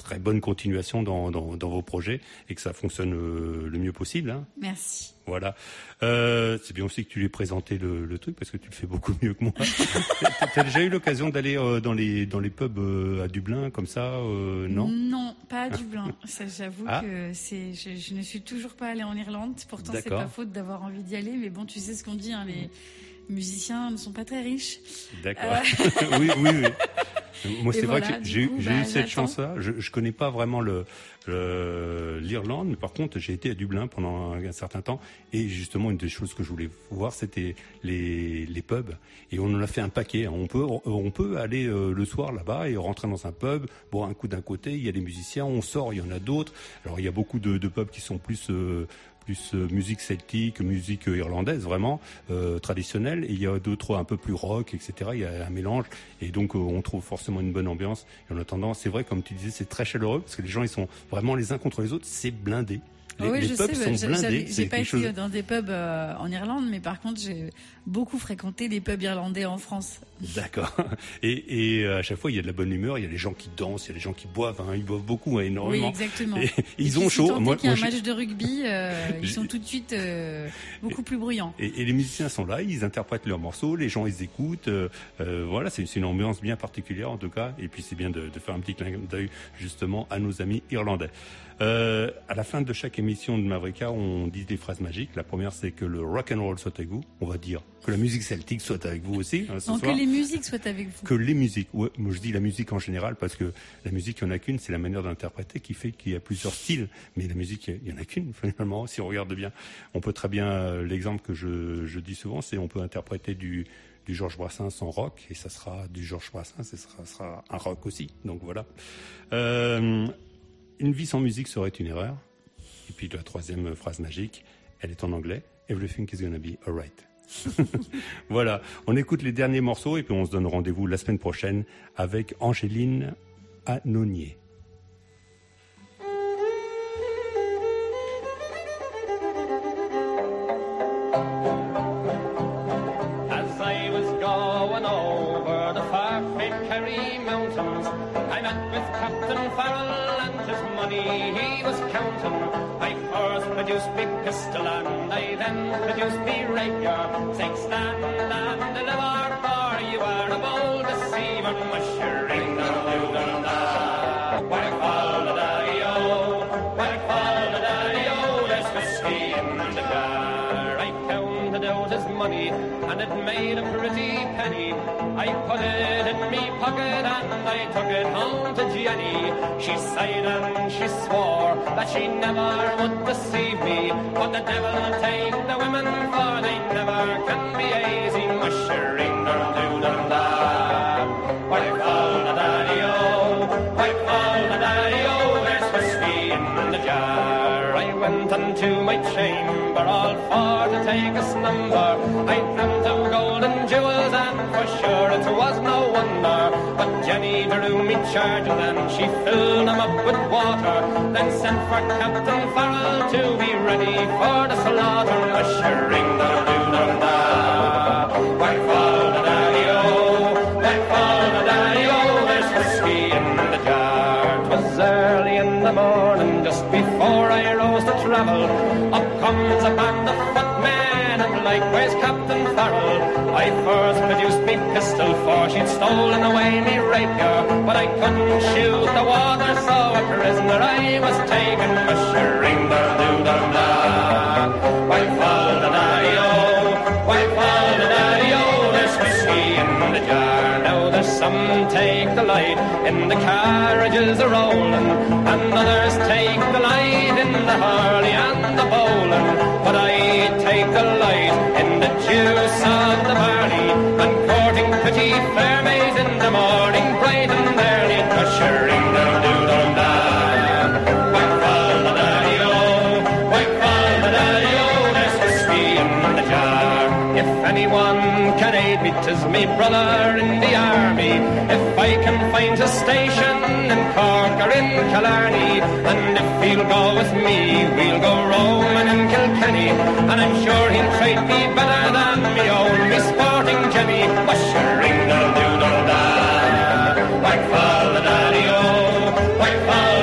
très bonne continuation dans vos projets et que ça fonctionne le mieux possible. Hein. Merci. Voilà. C'est bien aussi que tu lui aies présenté le truc parce que tu le fais beaucoup mieux que moi. T'as déjà eu l'occasion d'aller dans les pubs à Dublin comme ça, non ? Non, pas à Dublin. Ça, j'avoue que je ne suis toujours pas allée en Irlande. Pourtant, c'est pas faute d'avoir envie d'y aller. Mais bon, tu sais ce qu'on dit, hein, les musiciens ne sont pas très riches. D'accord. Oui. Moi, c'est vrai que j'ai eu cette chance-là. Je connais pas vraiment l'Irlande, mais par contre, j'ai été à Dublin pendant un certain temps. Et justement, une des choses que je voulais voir, c'était les pubs. Et on en a fait un paquet. On peut aller le soir là-bas et rentrer dans un pub, boire un coup d'un côté. Il y a des musiciens, on sort, il y en a d'autres. Alors, il y a beaucoup de pubs qui sont plus musique celtique, musique irlandaise vraiment traditionnelle, et il y a d'autres un peu plus rock, etc. Il y a un mélange, et donc on trouve forcément une bonne ambiance. Et en attendant, c'est vrai, comme tu disais, c'est très chaleureux parce que les gens ils sont vraiment les uns contre les autres, c'est blindé. Les pubs sont blindés. J'ai pas été dans des pubs en Irlande, mais par contre, j'ai beaucoup fréquenté les pubs irlandais en France. D'accord. Et à chaque fois, il y a de la bonne humeur. Il y a les gens qui dansent, il y a les gens qui boivent. Hein, ils boivent beaucoup, énormément. Oui, exactement. Et ils ont chaud. Moi, qu'il y a un match de rugby, ils sont tout de suite beaucoup plus bruyants. Et les musiciens sont là, ils interprètent leurs morceaux, les gens ils écoutent. Voilà, c'est une ambiance bien particulière en tout cas. Et puis c'est bien de faire un petit clin d'œil justement à nos amis irlandais. À la fin de chaque émission de Mavrika, on dit des phrases magiques. La première, c'est que le rock and roll soit avec vous. On va dire que la musique celtique soit avec vous aussi. Hein, donc que les musiques soient avec vous. Que les musiques. Ouais, moi je dis la musique en général parce que la musique, il n'y en a qu'une. C'est la manière d'interpréter qui fait qu'il y a plusieurs styles. Mais la musique, il n'y en a qu'une finalement. Si on regarde bien, on peut très bien. L'exemple que je dis souvent, c'est on peut interpréter du Georges Brassens en rock et ça sera du Georges Brassens et ça sera un rock aussi. Donc voilà. Une vie sans musique serait une erreur. Et puis la troisième phrase magique, elle est en anglais. Everything is gonna be alright. Voilà, on écoute les derniers morceaux et puis on se donne rendez-vous la semaine prochaine avec Angéline Anonier. As I was going over the far-famed Kerry mountains, I met with Captain Farrell and his money he was counting. I first produced me pistol and I then produced me rapier. Saying stand and deliver, for you are a bold deceiver. Mushering da-da-da-da-da. Why call the daddy-o? Why call the daddy-o? There's whiskey in the jar. I counted out his money and it made a pretty penny. I put it in me pocket and I took it home to Jenny. She sighed and she swore that she never would deceive me. But the devil take the women, for they never can be easy. Mushering da-da-da-da. Why call the daddy-o? Why call the daddy-o? There's whiskey in the jar. I went unto my chamber all for to take a slumber. I dreamt of golden jewels and for sure it was no wonder. But Jenny drew me charging and she filled them up with water. Then sent for Captain Farrell to be ready for the slaughter. Mushering da-da-da-da. Why call the daddy-o? Why call the daddy-o? There's whiskey in the jar. 'Twas early in the morning, just before I rose to travel. Up comes a band of footmen and likewise Captain Farrell. I first produced me pistol, for she'd stolen away me rapier. But I couldn't shoot the water, so a prisoner I was taken. Mushering da-do-da-da. Why fall the daddy-o? Why fall the daddy-o? There's whiskey in the jar. Now there's some take delight in the carriages a-rolling, and others take delight in the hurley and the bowling. But I take delight in the juice of the barley, and courting pretty fair maids in the morning, bright and early. Mushering da-do-da-da. Why call the daddy-o? Why call the daddy-o? There's whiskey in the jar. If anyone can aid me, 'tis me brother in the army. If I can find a station in Cork or in Killarney, and if he'll go with me, we'll go roaming in Kilkenny. And I'm sure he'll treat me better than me own, me sporting Jemmy. Mushering da-do-da-da. Why call the daddy-o? Why call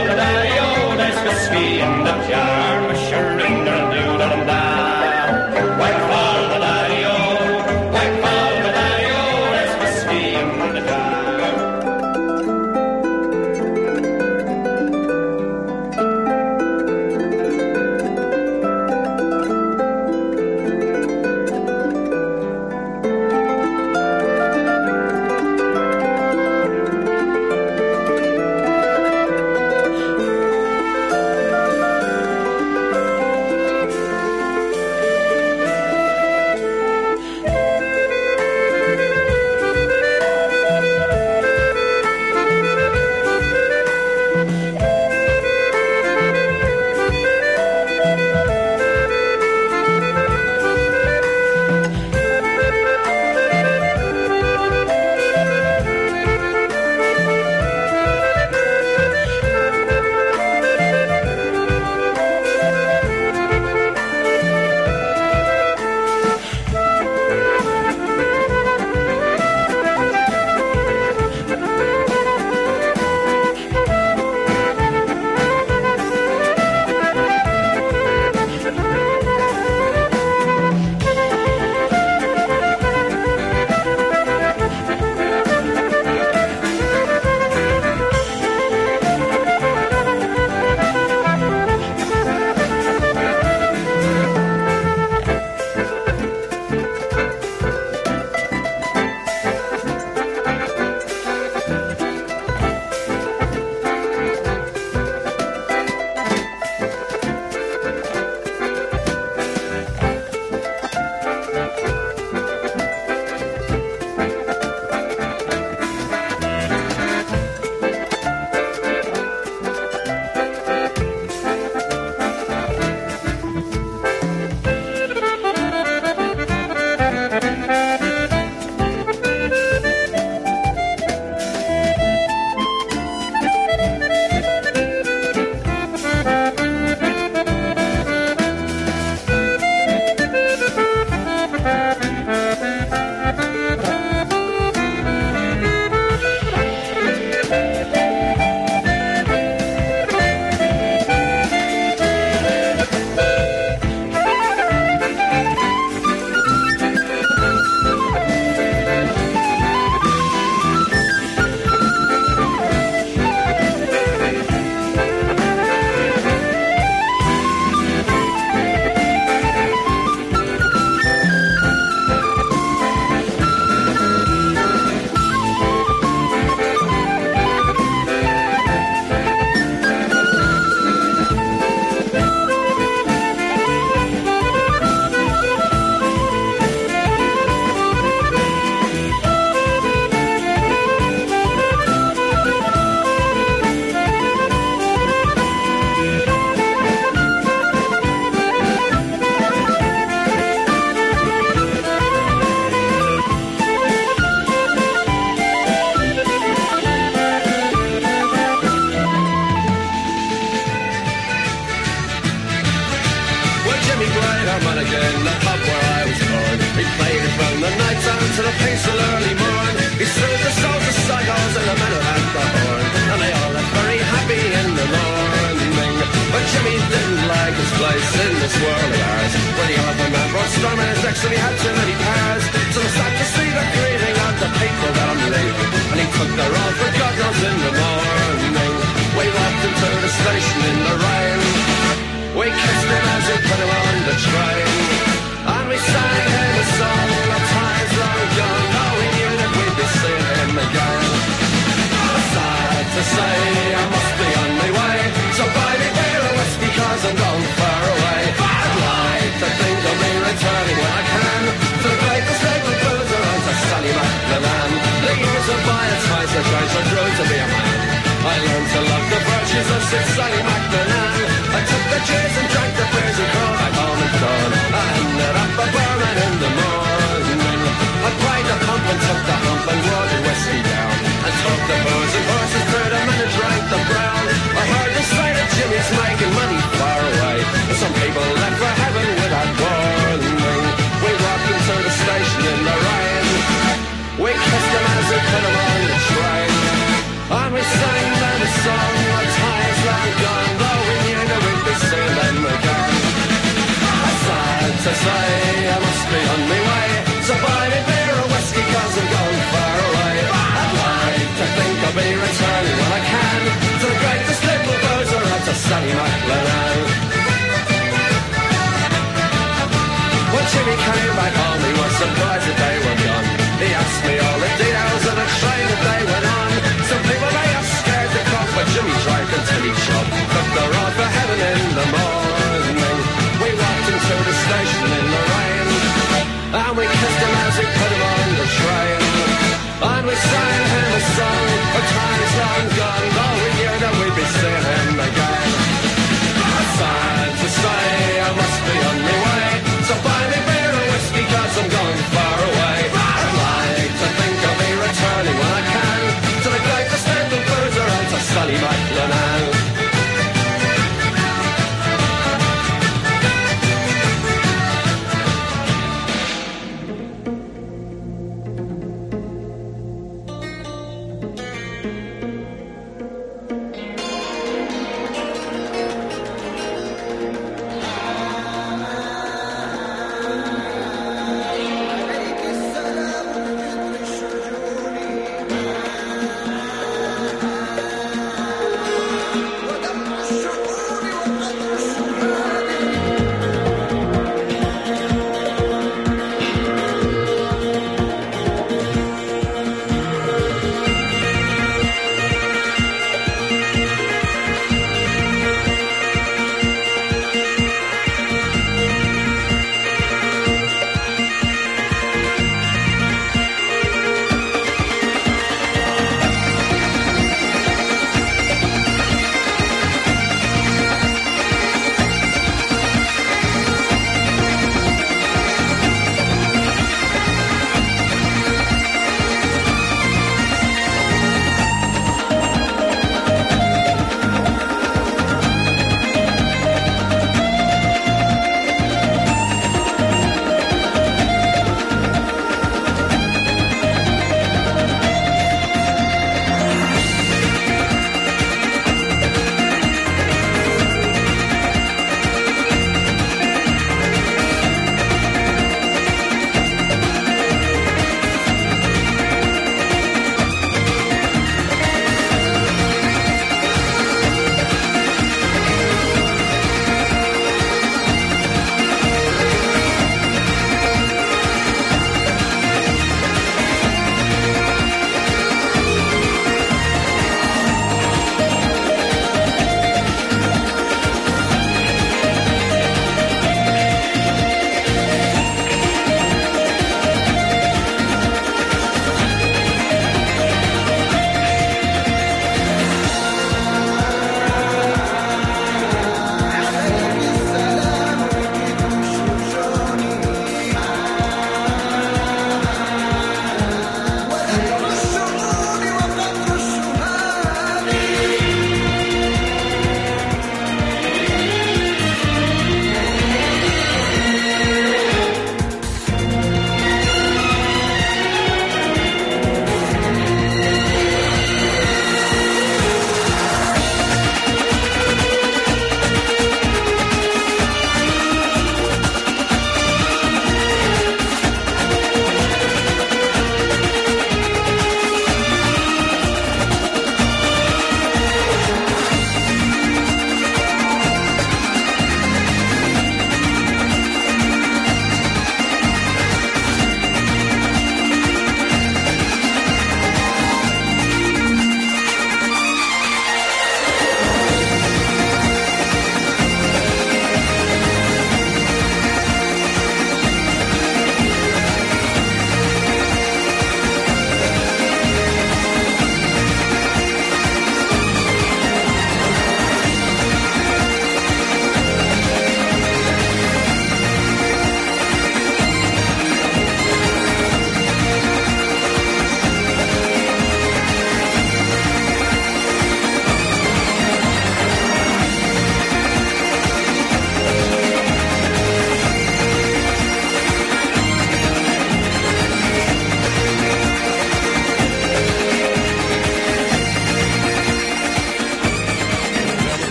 to the pace of early morn. He served the souls of Saigo's and the men who had the horn, and they all left very happy in the morning. But Jimmy didn't like his place in this world of ours. When the other man brought storm in his necks and he had too many pairs, so they started to see the greeting of the people that I'm leaving, and he took the road for God knows in the morning. We walked into the station in the rain. We kissed him as we put him on the train, and we sang him a song of times long gone. Now we knew that we'd be seeing him again. Sad to say, I must be on my way, so buy me beer and whiskey cause I'm gone far away. I'd like to think of me returning when I can to the great mistake of boozer and to Sally McLennan. The years of by and twice I tried so grew to be a man. I learned to love the virtues of Sid Sally McLennan. I took the cheers and drank the beers and crawled back home at dawn. I ended up a barman in the morning. I pried the pump and took the hump and rolled the whiskey down, and took the booze and horses to them and drank the brown. I heard the sight of Jimmy's making money far away, and some people left for heaven without warning. We walked into the station in the rain. We kissed him as we put him on the train, and we sang them a song of times long gone. Though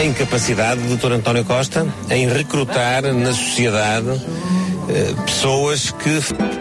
a incapacidade do Dr. António Costa em recrutar na sociedade pessoas que...